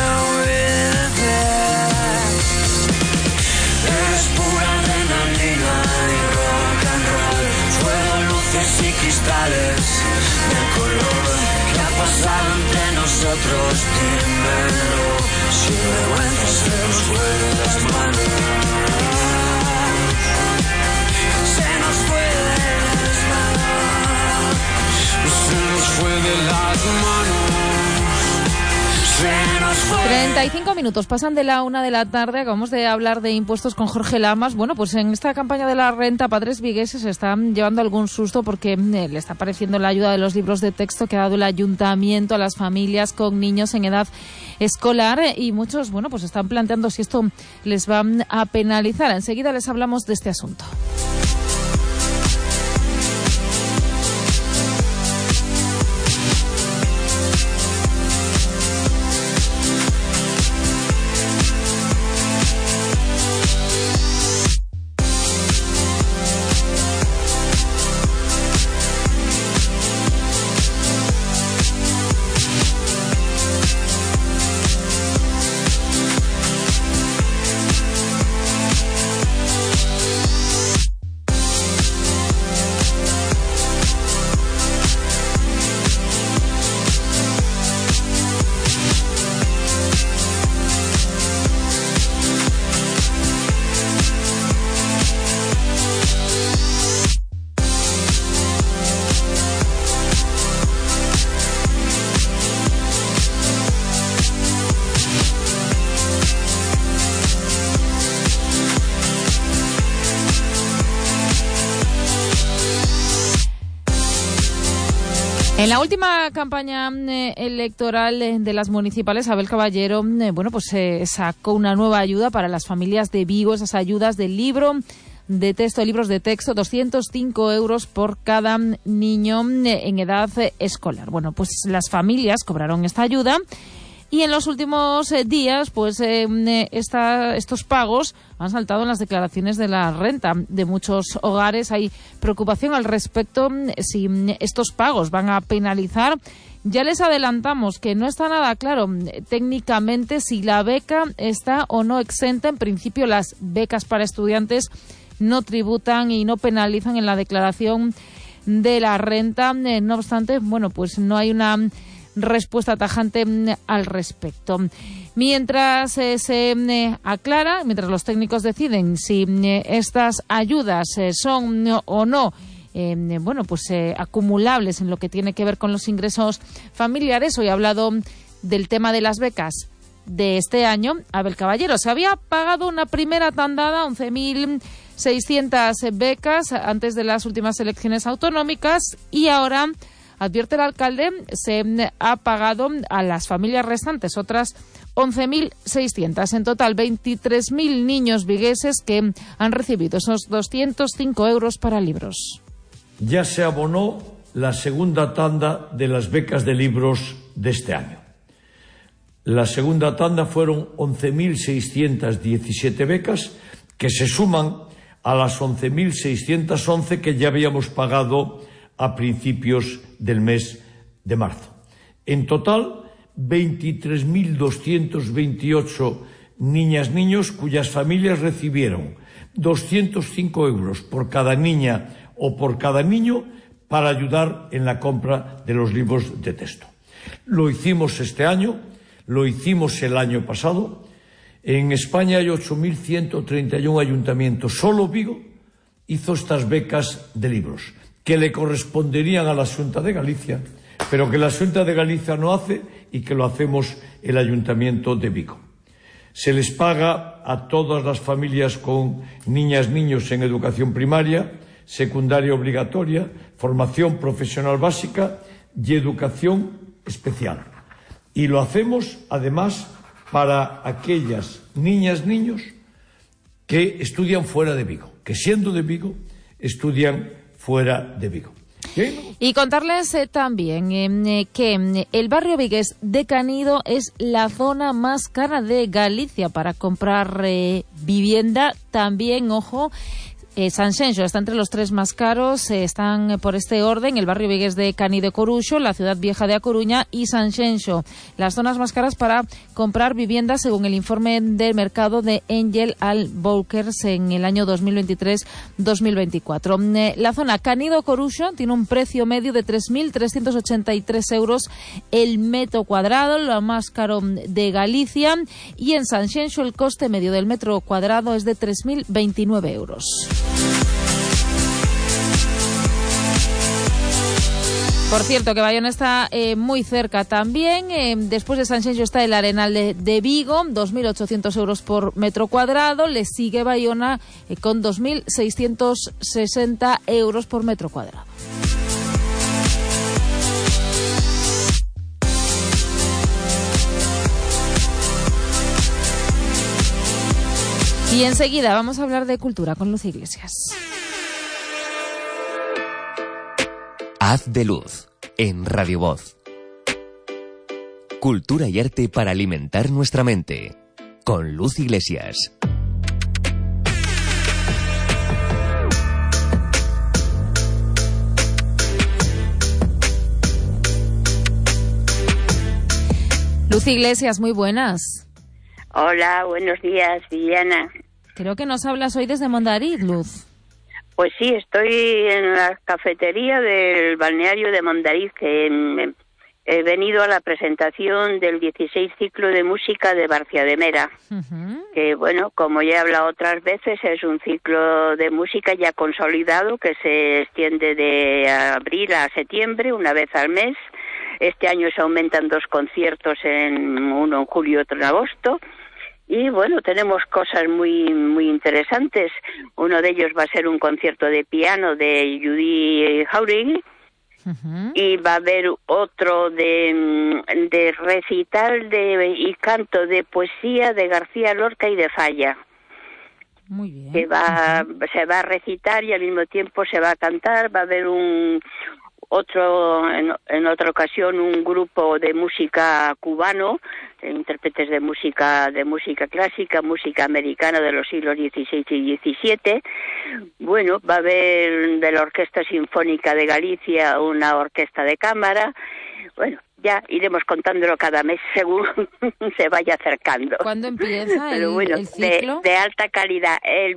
obedecer. Eres pura adrenalina y rock and roll, fuego, luces y cristales de color. ¿Qué ha pasado entre nosotros? Dímelo. Sin vergüenza se nos fue de las manos. Se nos fue de las manos. Se nos fue de las manos. treinta y cinco minutos pasan de la una de la tarde. Acabamos de hablar de impuestos con Jorge Lamas. Bueno, pues en esta campaña de la renta, padres vigueses se están llevando algún susto porque eh, le está apareciendo la ayuda de los libros de texto que ha dado el ayuntamiento a las familias con niños en edad escolar, eh, y muchos, bueno, pues están planteando si esto les va a penalizar. Enseguida les hablamos de este asunto. En la última campaña eh, electoral eh, de las municipales, Abel Caballero, eh, bueno, pues eh, sacó una nueva ayuda para las familias de Vigo, esas ayudas del libro de texto, libros de texto, doscientos cinco euros por cada niño eh, en edad eh, escolar. Bueno, pues las familias cobraron esta ayuda. Y en los últimos eh, días, pues eh, esta, estos pagos han saltado en las declaraciones de la renta de muchos hogares. Hay preocupación al respecto si estos pagos van a penalizar. Ya les adelantamos que no está nada claro técnicamente si la beca está o no exenta. En principio, las becas para estudiantes no tributan y no penalizan en la declaración de la renta. No obstante, bueno, pues no hay una respuesta tajante al respecto. Mientras eh, se eh, aclara, mientras los técnicos deciden si eh, estas ayudas eh, son no, o no eh, bueno, pues eh, acumulables en lo que tiene que ver con los ingresos familiares. Hoy he hablado del tema de las becas de este año. Abel Caballero, se había pagado una primera tandada, once mil seiscientas becas antes de las últimas elecciones autonómicas, y ahora, advierte el alcalde, se ha pagado a las familias restantes otras once mil seiscientas. En total, veintitrés mil niños vigueses que han recibido esos doscientos cinco euros para libros. Ya se abonó la segunda tanda de las becas de libros de este año. La segunda tanda fueron once mil seiscientas diecisiete becas, que se suman a las once mil seiscientas once que ya habíamos pagado a principios del mes de marzo. En total, veintitrés mil doscientos veintiocho niñas, niños cuyas familias recibieron doscientos cinco euros por cada niña o por cada niño para ayudar en la compra de los libros de texto. Lo hicimos este año, lo hicimos el año pasado. En España hay ocho mil ciento treinta y uno ayuntamientos. Solo Vigo hizo estas becas de libros, que le corresponderían a la Xunta de Galicia, pero que la Xunta de Galicia no hace y que lo hacemos el Ayuntamiento de Vigo. Se les paga a todas las familias con niñas, niños en educación primaria, secundaria obligatoria, formación profesional básica y educación especial. Y lo hacemos, además, para aquellas niñas, niños que estudian fuera de Vigo, que siendo de Vigo, estudian fuera de Vigo. ¿Sí? Y contarles eh, también eh, que eh, el barrio vigués de Canido es la zona más cara de Galicia para comprar eh, vivienda. También, ojo, Eh, Sanxenxo está entre los tres más caros, eh, están eh, por este orden el barrio vigués de Canido e Coruxo, la ciudad vieja de A Coruña y Sanxenxo, las zonas más caras para comprar viviendas según el informe del mercado de Angel Allbrokers en el año dos mil veintitrés dos mil veinticuatro. Eh, la zona Canido-Coruxo tiene un precio medio de tres mil trescientos ochenta y tres euros el metro cuadrado, lo más caro de Galicia, y en Sanxenxo el coste medio del metro cuadrado es de tres mil veintinueve euros. Por cierto, que Bayona está eh, muy cerca también. Eh, después de Sanxenxo está el Arenal de, de Vigo, dos mil ochocientos euros por metro cuadrado. Le sigue Bayona eh, con dos mil seiscientos sesenta euros por metro cuadrado. Y enseguida vamos a hablar de cultura con Luz Iglesias. Haz de luz en Radio Voz. Cultura y arte para alimentar nuestra mente. Con Luz Iglesias. Luz Iglesias, muy buenas. Hola, buenos días, Viviana. Creo que nos hablas hoy desde Mondariz, Luz. Pues sí, estoy en la cafetería del balneario de Mondariz, que mm, he venido a la presentación del dieciséis ciclo de música de Barcia de Mera, uh-huh. que bueno, como ya he hablado otras veces, es un ciclo de música ya consolidado que se extiende de abril a septiembre, una vez al mes. Este año se aumentan dos conciertos, en uno en julio y otro en agosto. Y bueno, tenemos cosas muy muy interesantes. Uno de ellos va a ser un concierto de piano de Judy Jauregui, uh-huh. y va a haber otro de, de recital de, y canto de poesía de García Lorca y de Falla. Muy bien. Que va, uh-huh. se va a recitar y al mismo tiempo se va a cantar. Va a haber un otro en, en otra ocasión un grupo de música cubano, de intérpretes de música de música clásica, música americana de los siglos dieciséis y diecisiete. Bueno, va a haber de la Orquesta Sinfónica de Galicia una orquesta de cámara. Bueno, ya iremos contándolo cada mes según se vaya acercando. ¿Cuándo empieza el, Pero bueno, el ciclo? De, de alta calidad, el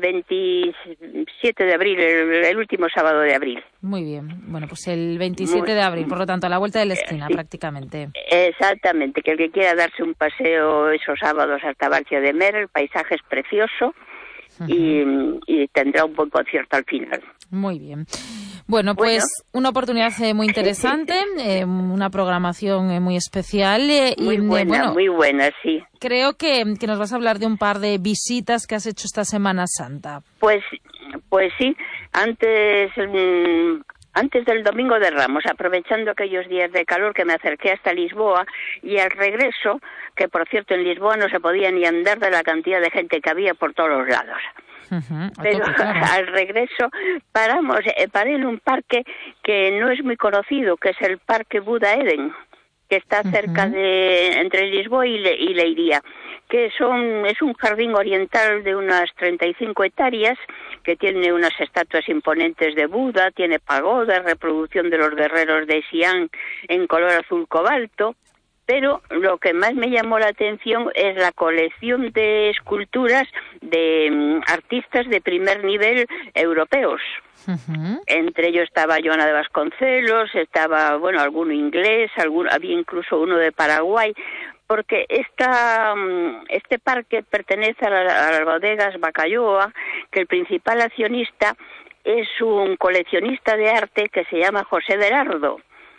veintisiete de abril, el, el último sábado de abril. Muy bien. Bueno, pues el veintisiete Muy, de abril, por lo tanto, a la vuelta de la esquina, sí, prácticamente. Exactamente, que el que quiera darse un paseo esos sábados hasta Barcia de Mera, el paisaje es precioso. Uh-huh. y, y tendrá un buen concierto al final. Muy bien. Bueno, pues bueno. una oportunidad eh, muy interesante, eh, una programación eh, muy especial. Eh, muy y, buena, eh, bueno, muy buena, sí. Creo que, que nos vas a hablar de un par de visitas que has hecho esta Semana Santa. Pues, pues sí, antes... Mmm, Antes del Domingo de Ramos, aprovechando aquellos días de calor, que me acerqué hasta Lisboa, y al regreso, que por cierto en Lisboa no se podía ni andar de la cantidad de gente que había por todos los lados. Uh-huh, Pero tope, claro. Al regreso paramos, eh, paré en un parque que no es muy conocido, que es el Parque Buda Eden, que está cerca uh-huh. de entre Lisboa y, Le, y Leiría, que son es un jardín oriental de unas treinta y cinco hectáreas, que tiene unas estatuas imponentes de Buda, tiene pagodas, reproducción de los guerreros de Xi'an en color azul cobalto, pero lo que más me llamó la atención es la colección de esculturas de um, artistas de primer nivel europeos. Uh-huh. Entre ellos estaba Joana de Vasconcelos, estaba, bueno, alguno inglés, alguno, había incluso uno de Paraguay, porque esta, este parque pertenece a, la, a las bodegas Bacayoa, que el principal accionista es un coleccionista de arte que se llama José Berardo.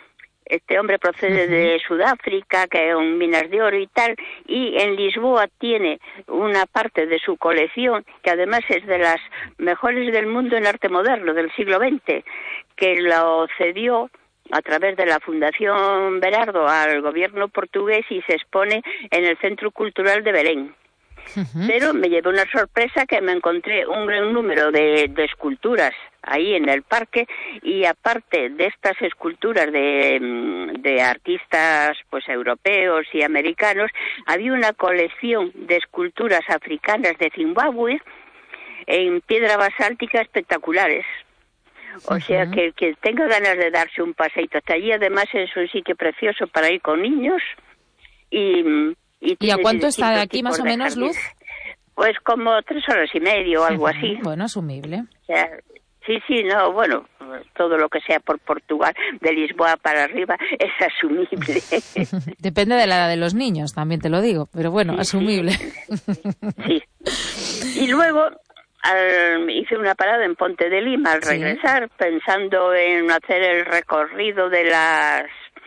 Este hombre procede uh-huh. de Sudáfrica, que es un minas de oro y tal, y en Lisboa tiene una parte de su colección, que además es de las mejores del mundo en arte moderno del siglo veinte, que lo cedió a través de la Fundación Berardo al gobierno portugués y se expone en el Centro Cultural de Belén. Uh-huh. Pero me llevé una sorpresa que me encontré un gran número de, de esculturas ahí en el parque, y aparte de estas esculturas de, de artistas pues europeos y americanos, había una colección de esculturas africanas de Zimbabue en piedra basáltica espectaculares. O uh-huh. sea que el que tenga ganas de darse un paseito hasta allí, además es un sitio precioso para ir con niños. y ¿Y, ¿Y a cuánto está de aquí más o menos, Luz? Pues como tres horas y medio o algo uh-huh. así. Bueno, asumible. O sea, sí, sí, no, bueno, todo lo que sea por Portugal, de Lisboa para arriba, es asumible. Depende de la edad de los niños, también te lo digo, pero bueno, sí, asumible. Sí. sí. Y luego al, hice una parada en Ponte de Lima al regresar, sí. pensando en hacer el recorrido de las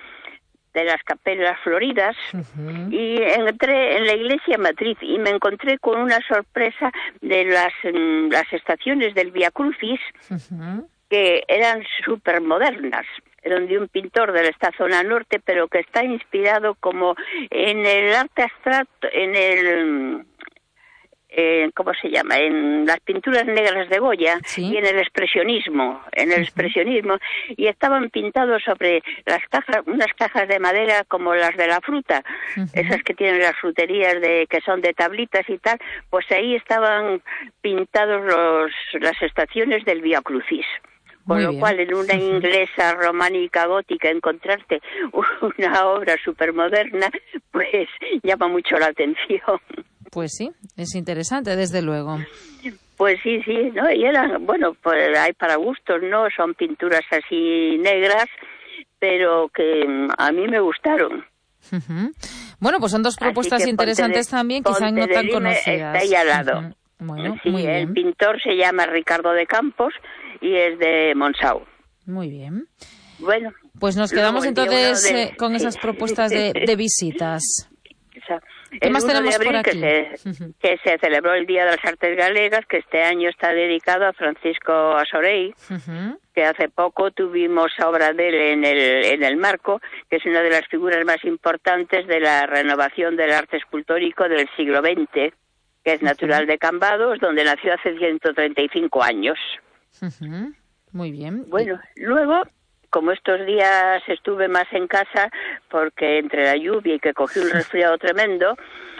de las capelas floridas, uh-huh. y entré en la iglesia matriz y me encontré con una sorpresa de las, las estaciones del Vía Crucis, uh-huh. que eran súper modernas, eran de un pintor de esta zona norte, pero que está inspirado como en el arte abstracto, en el... Eh, ¿cómo se llama? En las pinturas negras de Goya, ¿sí? y en el expresionismo, en el uh-huh. expresionismo, y estaban pintados sobre las cajas, unas cajas de madera como las de la fruta, uh-huh. esas que tienen las fruterías de que son de tablitas y tal, pues ahí estaban pintados los las estaciones del Vía Crucis. Con Muy lo bien. Cual, en una inglesa románica gótica, encontrarte una obra supermoderna, pues llama mucho la atención. Pues sí, es interesante, desde luego. Pues sí, sí, ¿no? Y eran, bueno, pues hay para gustos, ¿no? Son pinturas así negras, pero que a mí me gustaron. Uh-huh. Bueno, pues son dos propuestas interesantes de, también, quizás no tan conocidas. Está ahí al lado. Uh-huh. Bueno, sí, muy bien. El pintor se llama Ricardo de Campos y es de Montsau. Muy bien. Bueno. Pues nos quedamos entonces de, eh, con sí. esas propuestas de, de visitas. ¿Qué más tenemos por aquí? Que se, que se celebró el Día de las Artes Galegas, que este año está dedicado a Francisco Asorey, uh-huh. que hace poco tuvimos obra de él en el, en el Marco, que es una de las figuras más importantes de la renovación del arte escultórico del siglo veinte, que es natural uh-huh. de Cambados, donde nació hace ciento treinta y cinco años. Uh-huh. Muy bien. Bueno, luego... Como estos días estuve más en casa, porque entre la lluvia y que cogí un resfriado tremendo,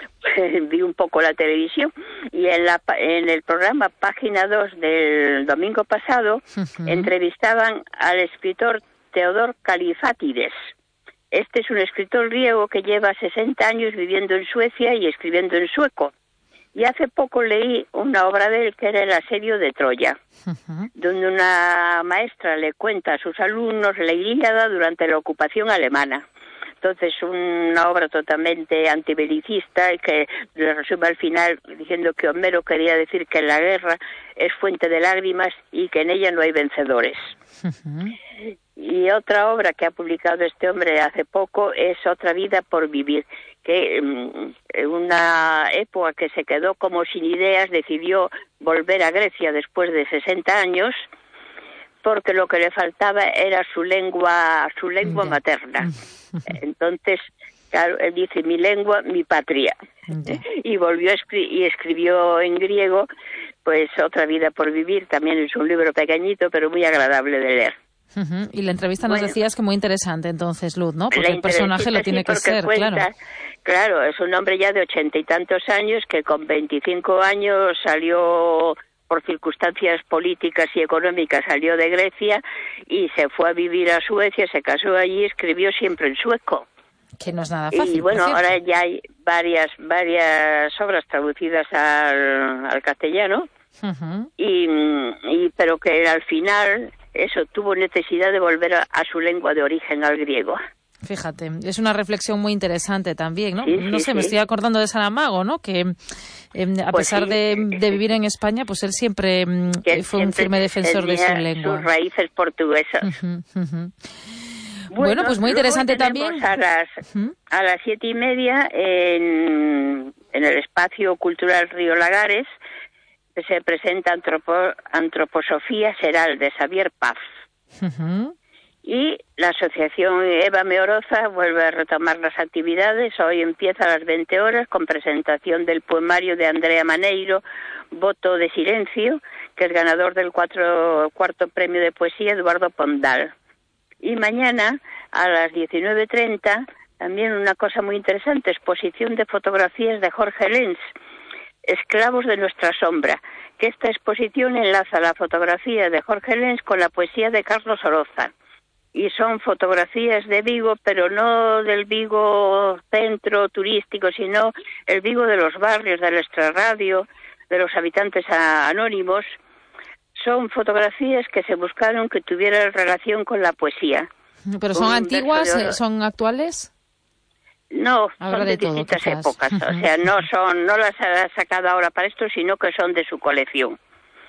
vi un poco la televisión, y en, la, en el programa Página dos del domingo pasado, uh-huh. entrevistaban al escritor Teodor Kalifátides. Este es un escritor griego que lleva sesenta años viviendo en Suecia y escribiendo en sueco. Y hace poco leí una obra de él que era El asedio de Troya, uh-huh. donde una maestra le cuenta a sus alumnos la Ilíada durante la ocupación alemana. Entonces, una obra totalmente antibelicista y que le resume al final diciendo que Homero quería decir que la guerra es fuente de lágrimas y que en ella no hay vencedores. Uh-huh. Y otra obra que ha publicado este hombre hace poco es Otra vida por vivir, que en una época que se quedó como sin ideas decidió volver a Grecia después de sesenta años, porque lo que le faltaba era su lengua, su lengua yeah. materna. Entonces, claro, él dice, mi lengua, mi patria. Yeah. Y volvió a escri- y escribió en griego, pues Otra vida por vivir, también es un libro pequeñito, pero muy agradable de leer. Uh-huh. Y la entrevista nos bueno, decías que muy interesante entonces, Luz, ¿no? Porque el personaje lo tiene sí, que ser, cuenta, claro. Claro, es un hombre ya de ochenta y tantos años que con veinticinco años salió, por circunstancias políticas y económicas, salió de Grecia y se fue a vivir a Suecia, se casó allí y escribió siempre en sueco. Que no es nada fácil. Y bueno, ahora ya hay varias varias obras traducidas al, al castellano, uh-huh. y, y pero que al final... eso, tuvo necesidad de volver a, a su lengua de origen, al griego. Fíjate, es una reflexión muy interesante también, ¿no? Sí, no sí, sé, sí. me estoy acordando de Saramago, ¿no? Que eh, a pues pesar sí, de, de vivir en España, pues él siempre eh, fue un firme defensor de su lengua. Sus raíces portuguesas. Uh-huh, uh-huh. Bueno, bueno, pues muy interesante también. A las, uh-huh. a las siete y media, en, en el espacio cultural Río Lagares, se presenta Antropo, Antroposofía Seral de Xavier Paz. Uh-huh. Y la asociación Eva Meoroza vuelve a retomar las actividades. Hoy empieza a las veinte horas con presentación del poemario de Andrea Maneiro, Voto de Silencio, que es ganador del cuatro, cuarto premio de poesía Eduardo Pondal. Y mañana a las diecinueve treinta, también una cosa muy interesante, exposición de fotografías de Jorge Lenz, Esclavos de nuestra sombra, que esta exposición enlaza la fotografía de Jorge Lenz con la poesía de Carlos Oroza. Y son fotografías de Vigo, pero no del Vigo centro turístico, sino el Vigo de los barrios, del extrarradio, de los habitantes anónimos. Son fotografías que se buscaron que tuvieran relación con la poesía. ¿Pero son antiguas? De... ¿Son actuales? No, Habrá son de, de todo, distintas quizás. épocas. O sea, no son, no las ha sacado ahora para esto, sino que son de su colección.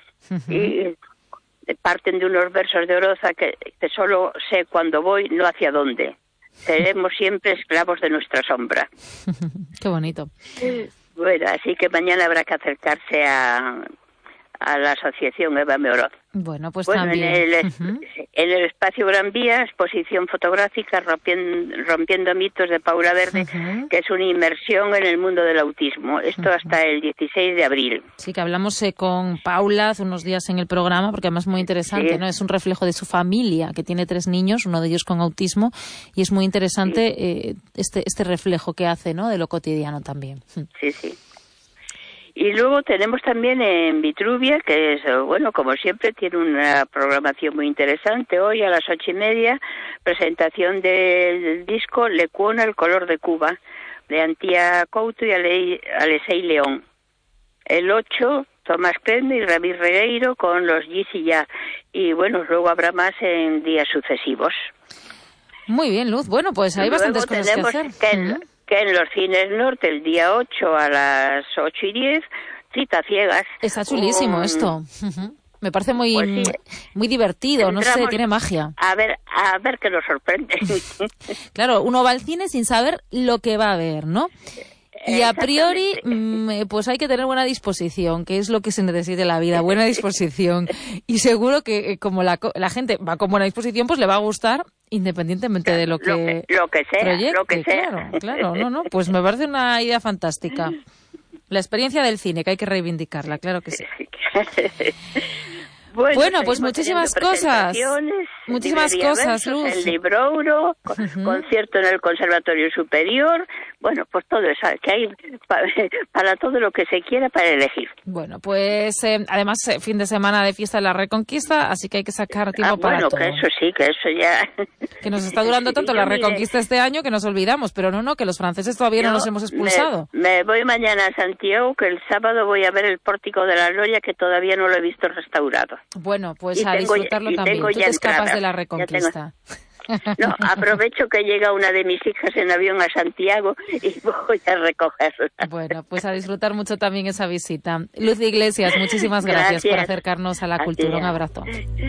Y parten de unos versos de Oroza que, que solo sé cuando voy, no hacia dónde. Seremos siempre esclavos de nuestra sombra. Qué bonito. Bueno, así que mañana habrá que acercarse a, a la asociación Eva Meoroz. Bueno, pues bueno, también. En el, uh-huh. en el espacio Gran Vía, exposición fotográfica rompiendo, rompiendo mitos de Paula Verde, uh-huh. que es una inmersión en el mundo del autismo. Esto uh-huh. hasta el dieciséis de abril. Sí, que hablamos eh, con Paula hace unos días en el programa, porque además es muy interesante, sí. ¿no? Es un reflejo de su familia, que tiene tres niños, uno de ellos con autismo, y es muy interesante sí. eh, este, este reflejo que hace, ¿no? De lo cotidiano también. Sí, sí. Y luego tenemos también en Vitruvia, que es, bueno, como siempre, tiene una programación muy interesante. Hoy a las ocho y media, presentación del disco Lecuona, el color de Cuba, de Antía Couto y Ale, Alesei León. El ocho, Tomás Crende y Ramírez Regueiro con los Gis y Ya. Y bueno, luego habrá más en días sucesivos. Muy bien, Luz. Bueno, pues hay luego bastantes cosas que hacer. Que en, uh-huh. que en los cines norte, el día ocho a las ocho y diez, Cita Ciegas. Está chulísimo um, esto. Uh-huh. Me parece muy pues sí. muy divertido, Entramos no sé, tiene magia. A ver, a ver qué nos sorprende. Claro, uno va al cine sin saber lo que va a ver, ¿no? Y a priori, pues hay que tener buena disposición, que es lo que se necesita en la vida, buena disposición. Y seguro que como la, la gente va con buena disposición, pues le va a gustar independientemente de lo que, lo que, lo que sea, proyecte. Lo que sea. Claro, claro, no, no, pues me parece una idea fantástica. La experiencia del cine, que hay que reivindicarla, claro que sí. Bueno, bueno pues muchísimas cosas. Muchísimas cosas, Luz. El Librouro, uh-huh. concierto en el Conservatorio Superior. Bueno, pues todo eso, que hay para, para todo lo que se quiera para elegir. Bueno, pues eh, además eh, fin de semana de fiesta de la Reconquista, así que hay que sacar tiempo ah, para bueno, todo. Bueno, que eso sí, que eso ya... Que nos está durando tanto la Reconquista mire, este año que nos olvidamos, pero no, no, que los franceses todavía no nos hemos expulsado. Me, me voy mañana a Santiago, que el sábado voy a ver el Pórtico de la Gloria, que todavía no lo he visto restaurado. Bueno, pues y a tengo, disfrutarlo también. Tú te escapas de la Reconquista. No, aprovecho que llega una de mis hijas en avión a Santiago y voy a recogerla. Bueno, pues a disfrutar mucho también esa visita. Luz Iglesias, muchísimas gracias, gracias. por acercarnos a la Así cultura. Es. Un abrazo.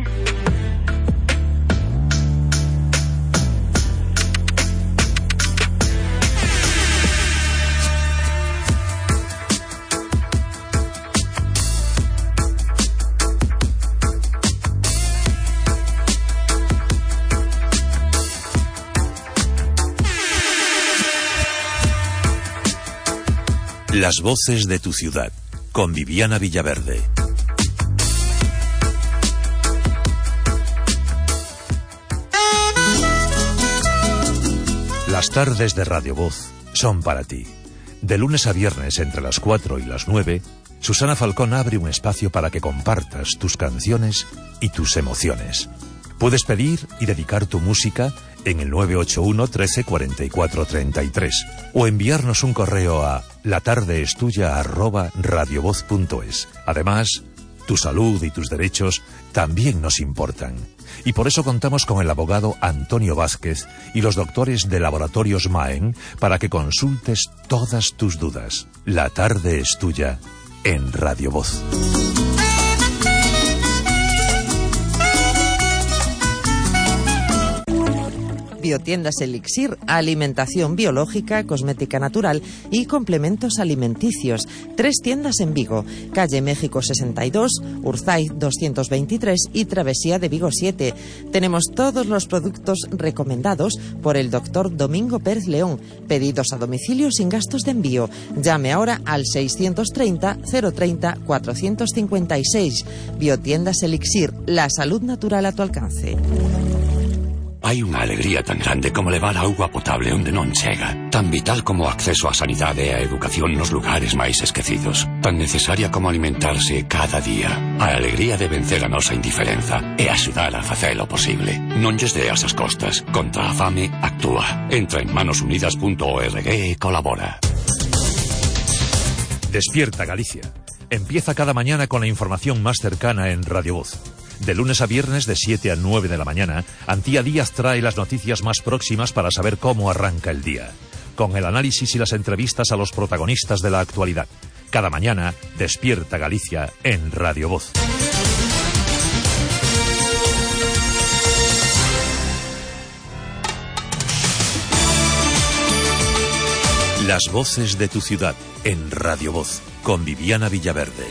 Las voces de tu ciudad, con Viviana Villaverde. Las tardes de Radio Voz son para ti. De lunes a viernes entre las cuatro y las nueve, Susana Falcón abre un espacio para que compartas tus canciones y tus emociones. Puedes pedir y dedicar tu música en el nueve ocho uno, trece, cuarenta y cuatro, treinta y tres o enviarnos un correo a latardeestuya arroba radiovoz punto es. Además, tu salud y tus derechos también nos importan. Y por eso contamos con el abogado Antonio Vázquez y los doctores de Laboratorios Maen para que consultes todas tus dudas. La tarde es tuya en Radio Voz. Biotiendas Elixir, alimentación biológica, cosmética natural y complementos alimenticios. Tres tiendas en Vigo, calle México sesenta y dos, Urzaiz doscientos veintitrés y Travesía de Vigo siete. Tenemos todos los productos recomendados por el doctor Domingo Pérez León. Pedidos a domicilio sin gastos de envío. Llame ahora al seiscientos treinta, cero treinta, cuatrocientos cincuenta y seis. Biotiendas Elixir, la salud natural a tu alcance. Hai unha alegría tan grande como levar auga potable onde non chega, tan vital como o acceso á sanidade e á educación nos lugares máis esquecidos, tan necesaria como alimentarse cada día. A alegría de vencer a nosa indiferenza e axudar a facelo posible. Non lles deas as costas. Contra a fame, actúa. Entra en manos unidas punto org e colabora. Despierta Galicia. Empieza cada mañana con la información más cercana en Radio Voz. De lunes a viernes de siete a nueve de la mañana, Antía Díaz trae las noticias más próximas para saber cómo arranca el día, con el análisis y las entrevistas a los protagonistas de la actualidad. Cada mañana, Despierta Galicia en Radio Voz. Las voces de tu ciudad en Radio Voz, con Viviana Villaverde.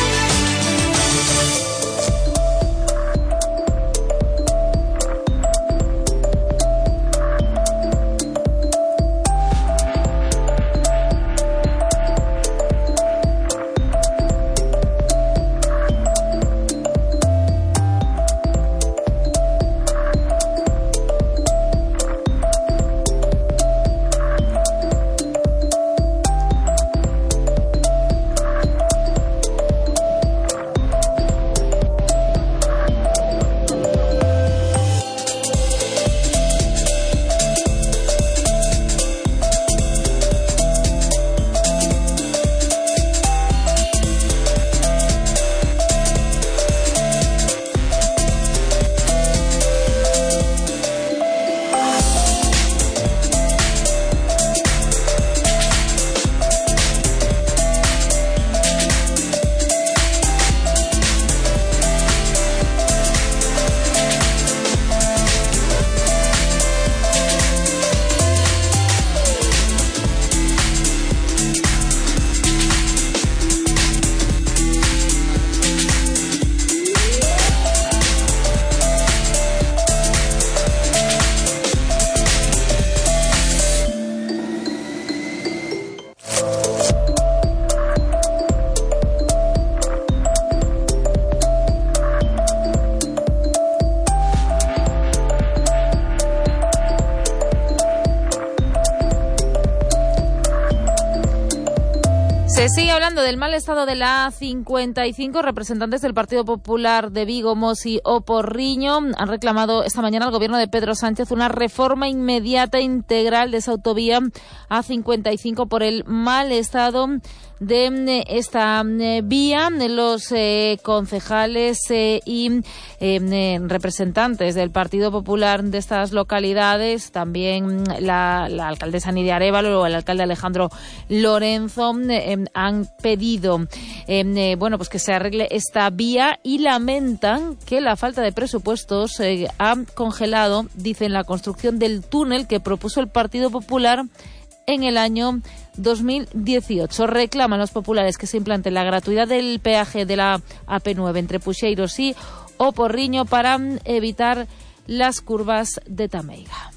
Se sigue hablando del mal estado de la A cincuenta y cinco. Representantes del Partido Popular de Vigo, Mos y O Porriño han reclamado esta mañana al gobierno de Pedro Sánchez una reforma inmediata e integral de esa autovía A cincuenta y cinco por el mal estado de esta vía. Los eh, concejales eh, y eh, representantes del Partido Popular de estas localidades, también la, la alcaldesa Nidia Arévalo o el alcalde Alejandro Lorenzo, eh, han pedido eh, bueno, pues que se arregle esta vía y lamentan que la falta de presupuestos eh, ha congelado, dicen, la construcción del túnel que propuso el Partido Popular en el año dos mil dieciocho. Reclaman los populares que se implante la gratuidad del peaje de la A P nueve entre Puxeiros y O Porriño para evitar las curvas de Tameiga.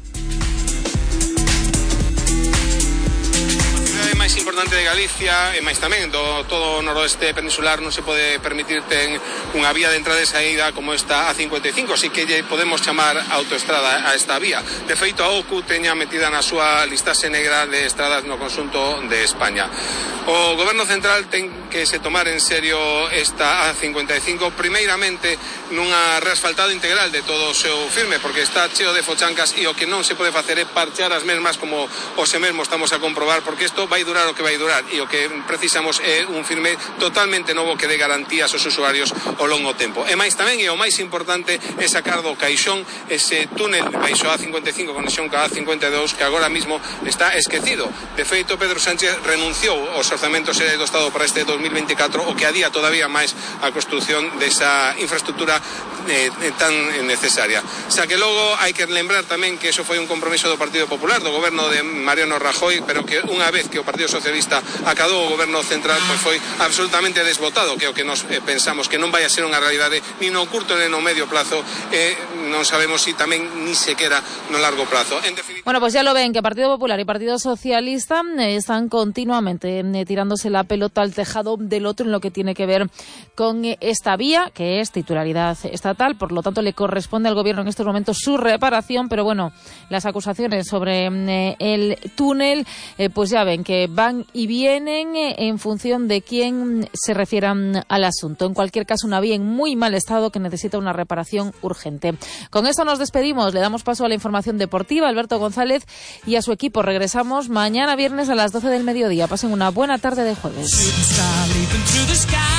máis importante de Galicia e máis tamén do todo o noroeste peninsular non se pode permitir ten unha vía de entrada e saída como esta A cincuenta y cinco, así que lle podemos chamar autoestrada a esta vía. De feito, a O C U teña metida na súa listaxe negra de estradas no conxunto de España. O Goberno Central ten que se tomar en serio esta A cincuenta y cinco, primeiramente nunha reasfaltado integral de todo o seu firme, porque está cheo de fochancas e o que non se pode facer é parchear as mesmas como os mesmo estamos a comprobar, porque isto vai durar o que vai durar e o que precisamos é un firme totalmente novo que dé garantías aos usuarios ao longo tempo. E máis tamén, e o máis importante, é sacar do caixón ese túnel baixo A cincuenta y cinco conexión ca A cincuenta y dos que agora mismo está esquecido. De feito, Pedro Sánchez renunciou aos orzamentos xerais do Estado para este dos mil veinticuatro, o que adía todavía máis a construción desa infraestructura eh, tan necesaria. Xa que logo hai que lembrar tamén que eso foi un compromiso do Partido Popular, do goberno de Mariano Rajoy, pero que unha vez que o Partido Socialista acadou o goberno central, pois foi absolutamente desbotado, que é o que nos eh, pensamos que non vai a ser unha realidade ni no curto ni no medio plazo, e eh, non sabemos si tamén ni sequera no largo plazo. En definitiva... Bueno, pues ya lo ven, que Partido Popular y Partido Socialista eh, están continuamente eh, tirándose la pelota al tejado del otro en lo que tiene que ver con eh, esta vía, que es titularidad estatal, por lo tanto le corresponde al gobierno en estos momentos su reparación, pero bueno, las acusaciones sobre eh, el túnel, eh, pues ya ven que van y vienen eh, en función de quién se refieran al asunto. En cualquier caso, una vía en muy mal estado que necesita una reparación urgente. Con esto nos despedimos, le damos paso a la información deportiva, Alberto González y a su equipo. Regresamos mañana viernes a las doce del mediodía. Pasen una buena tarde de jueves.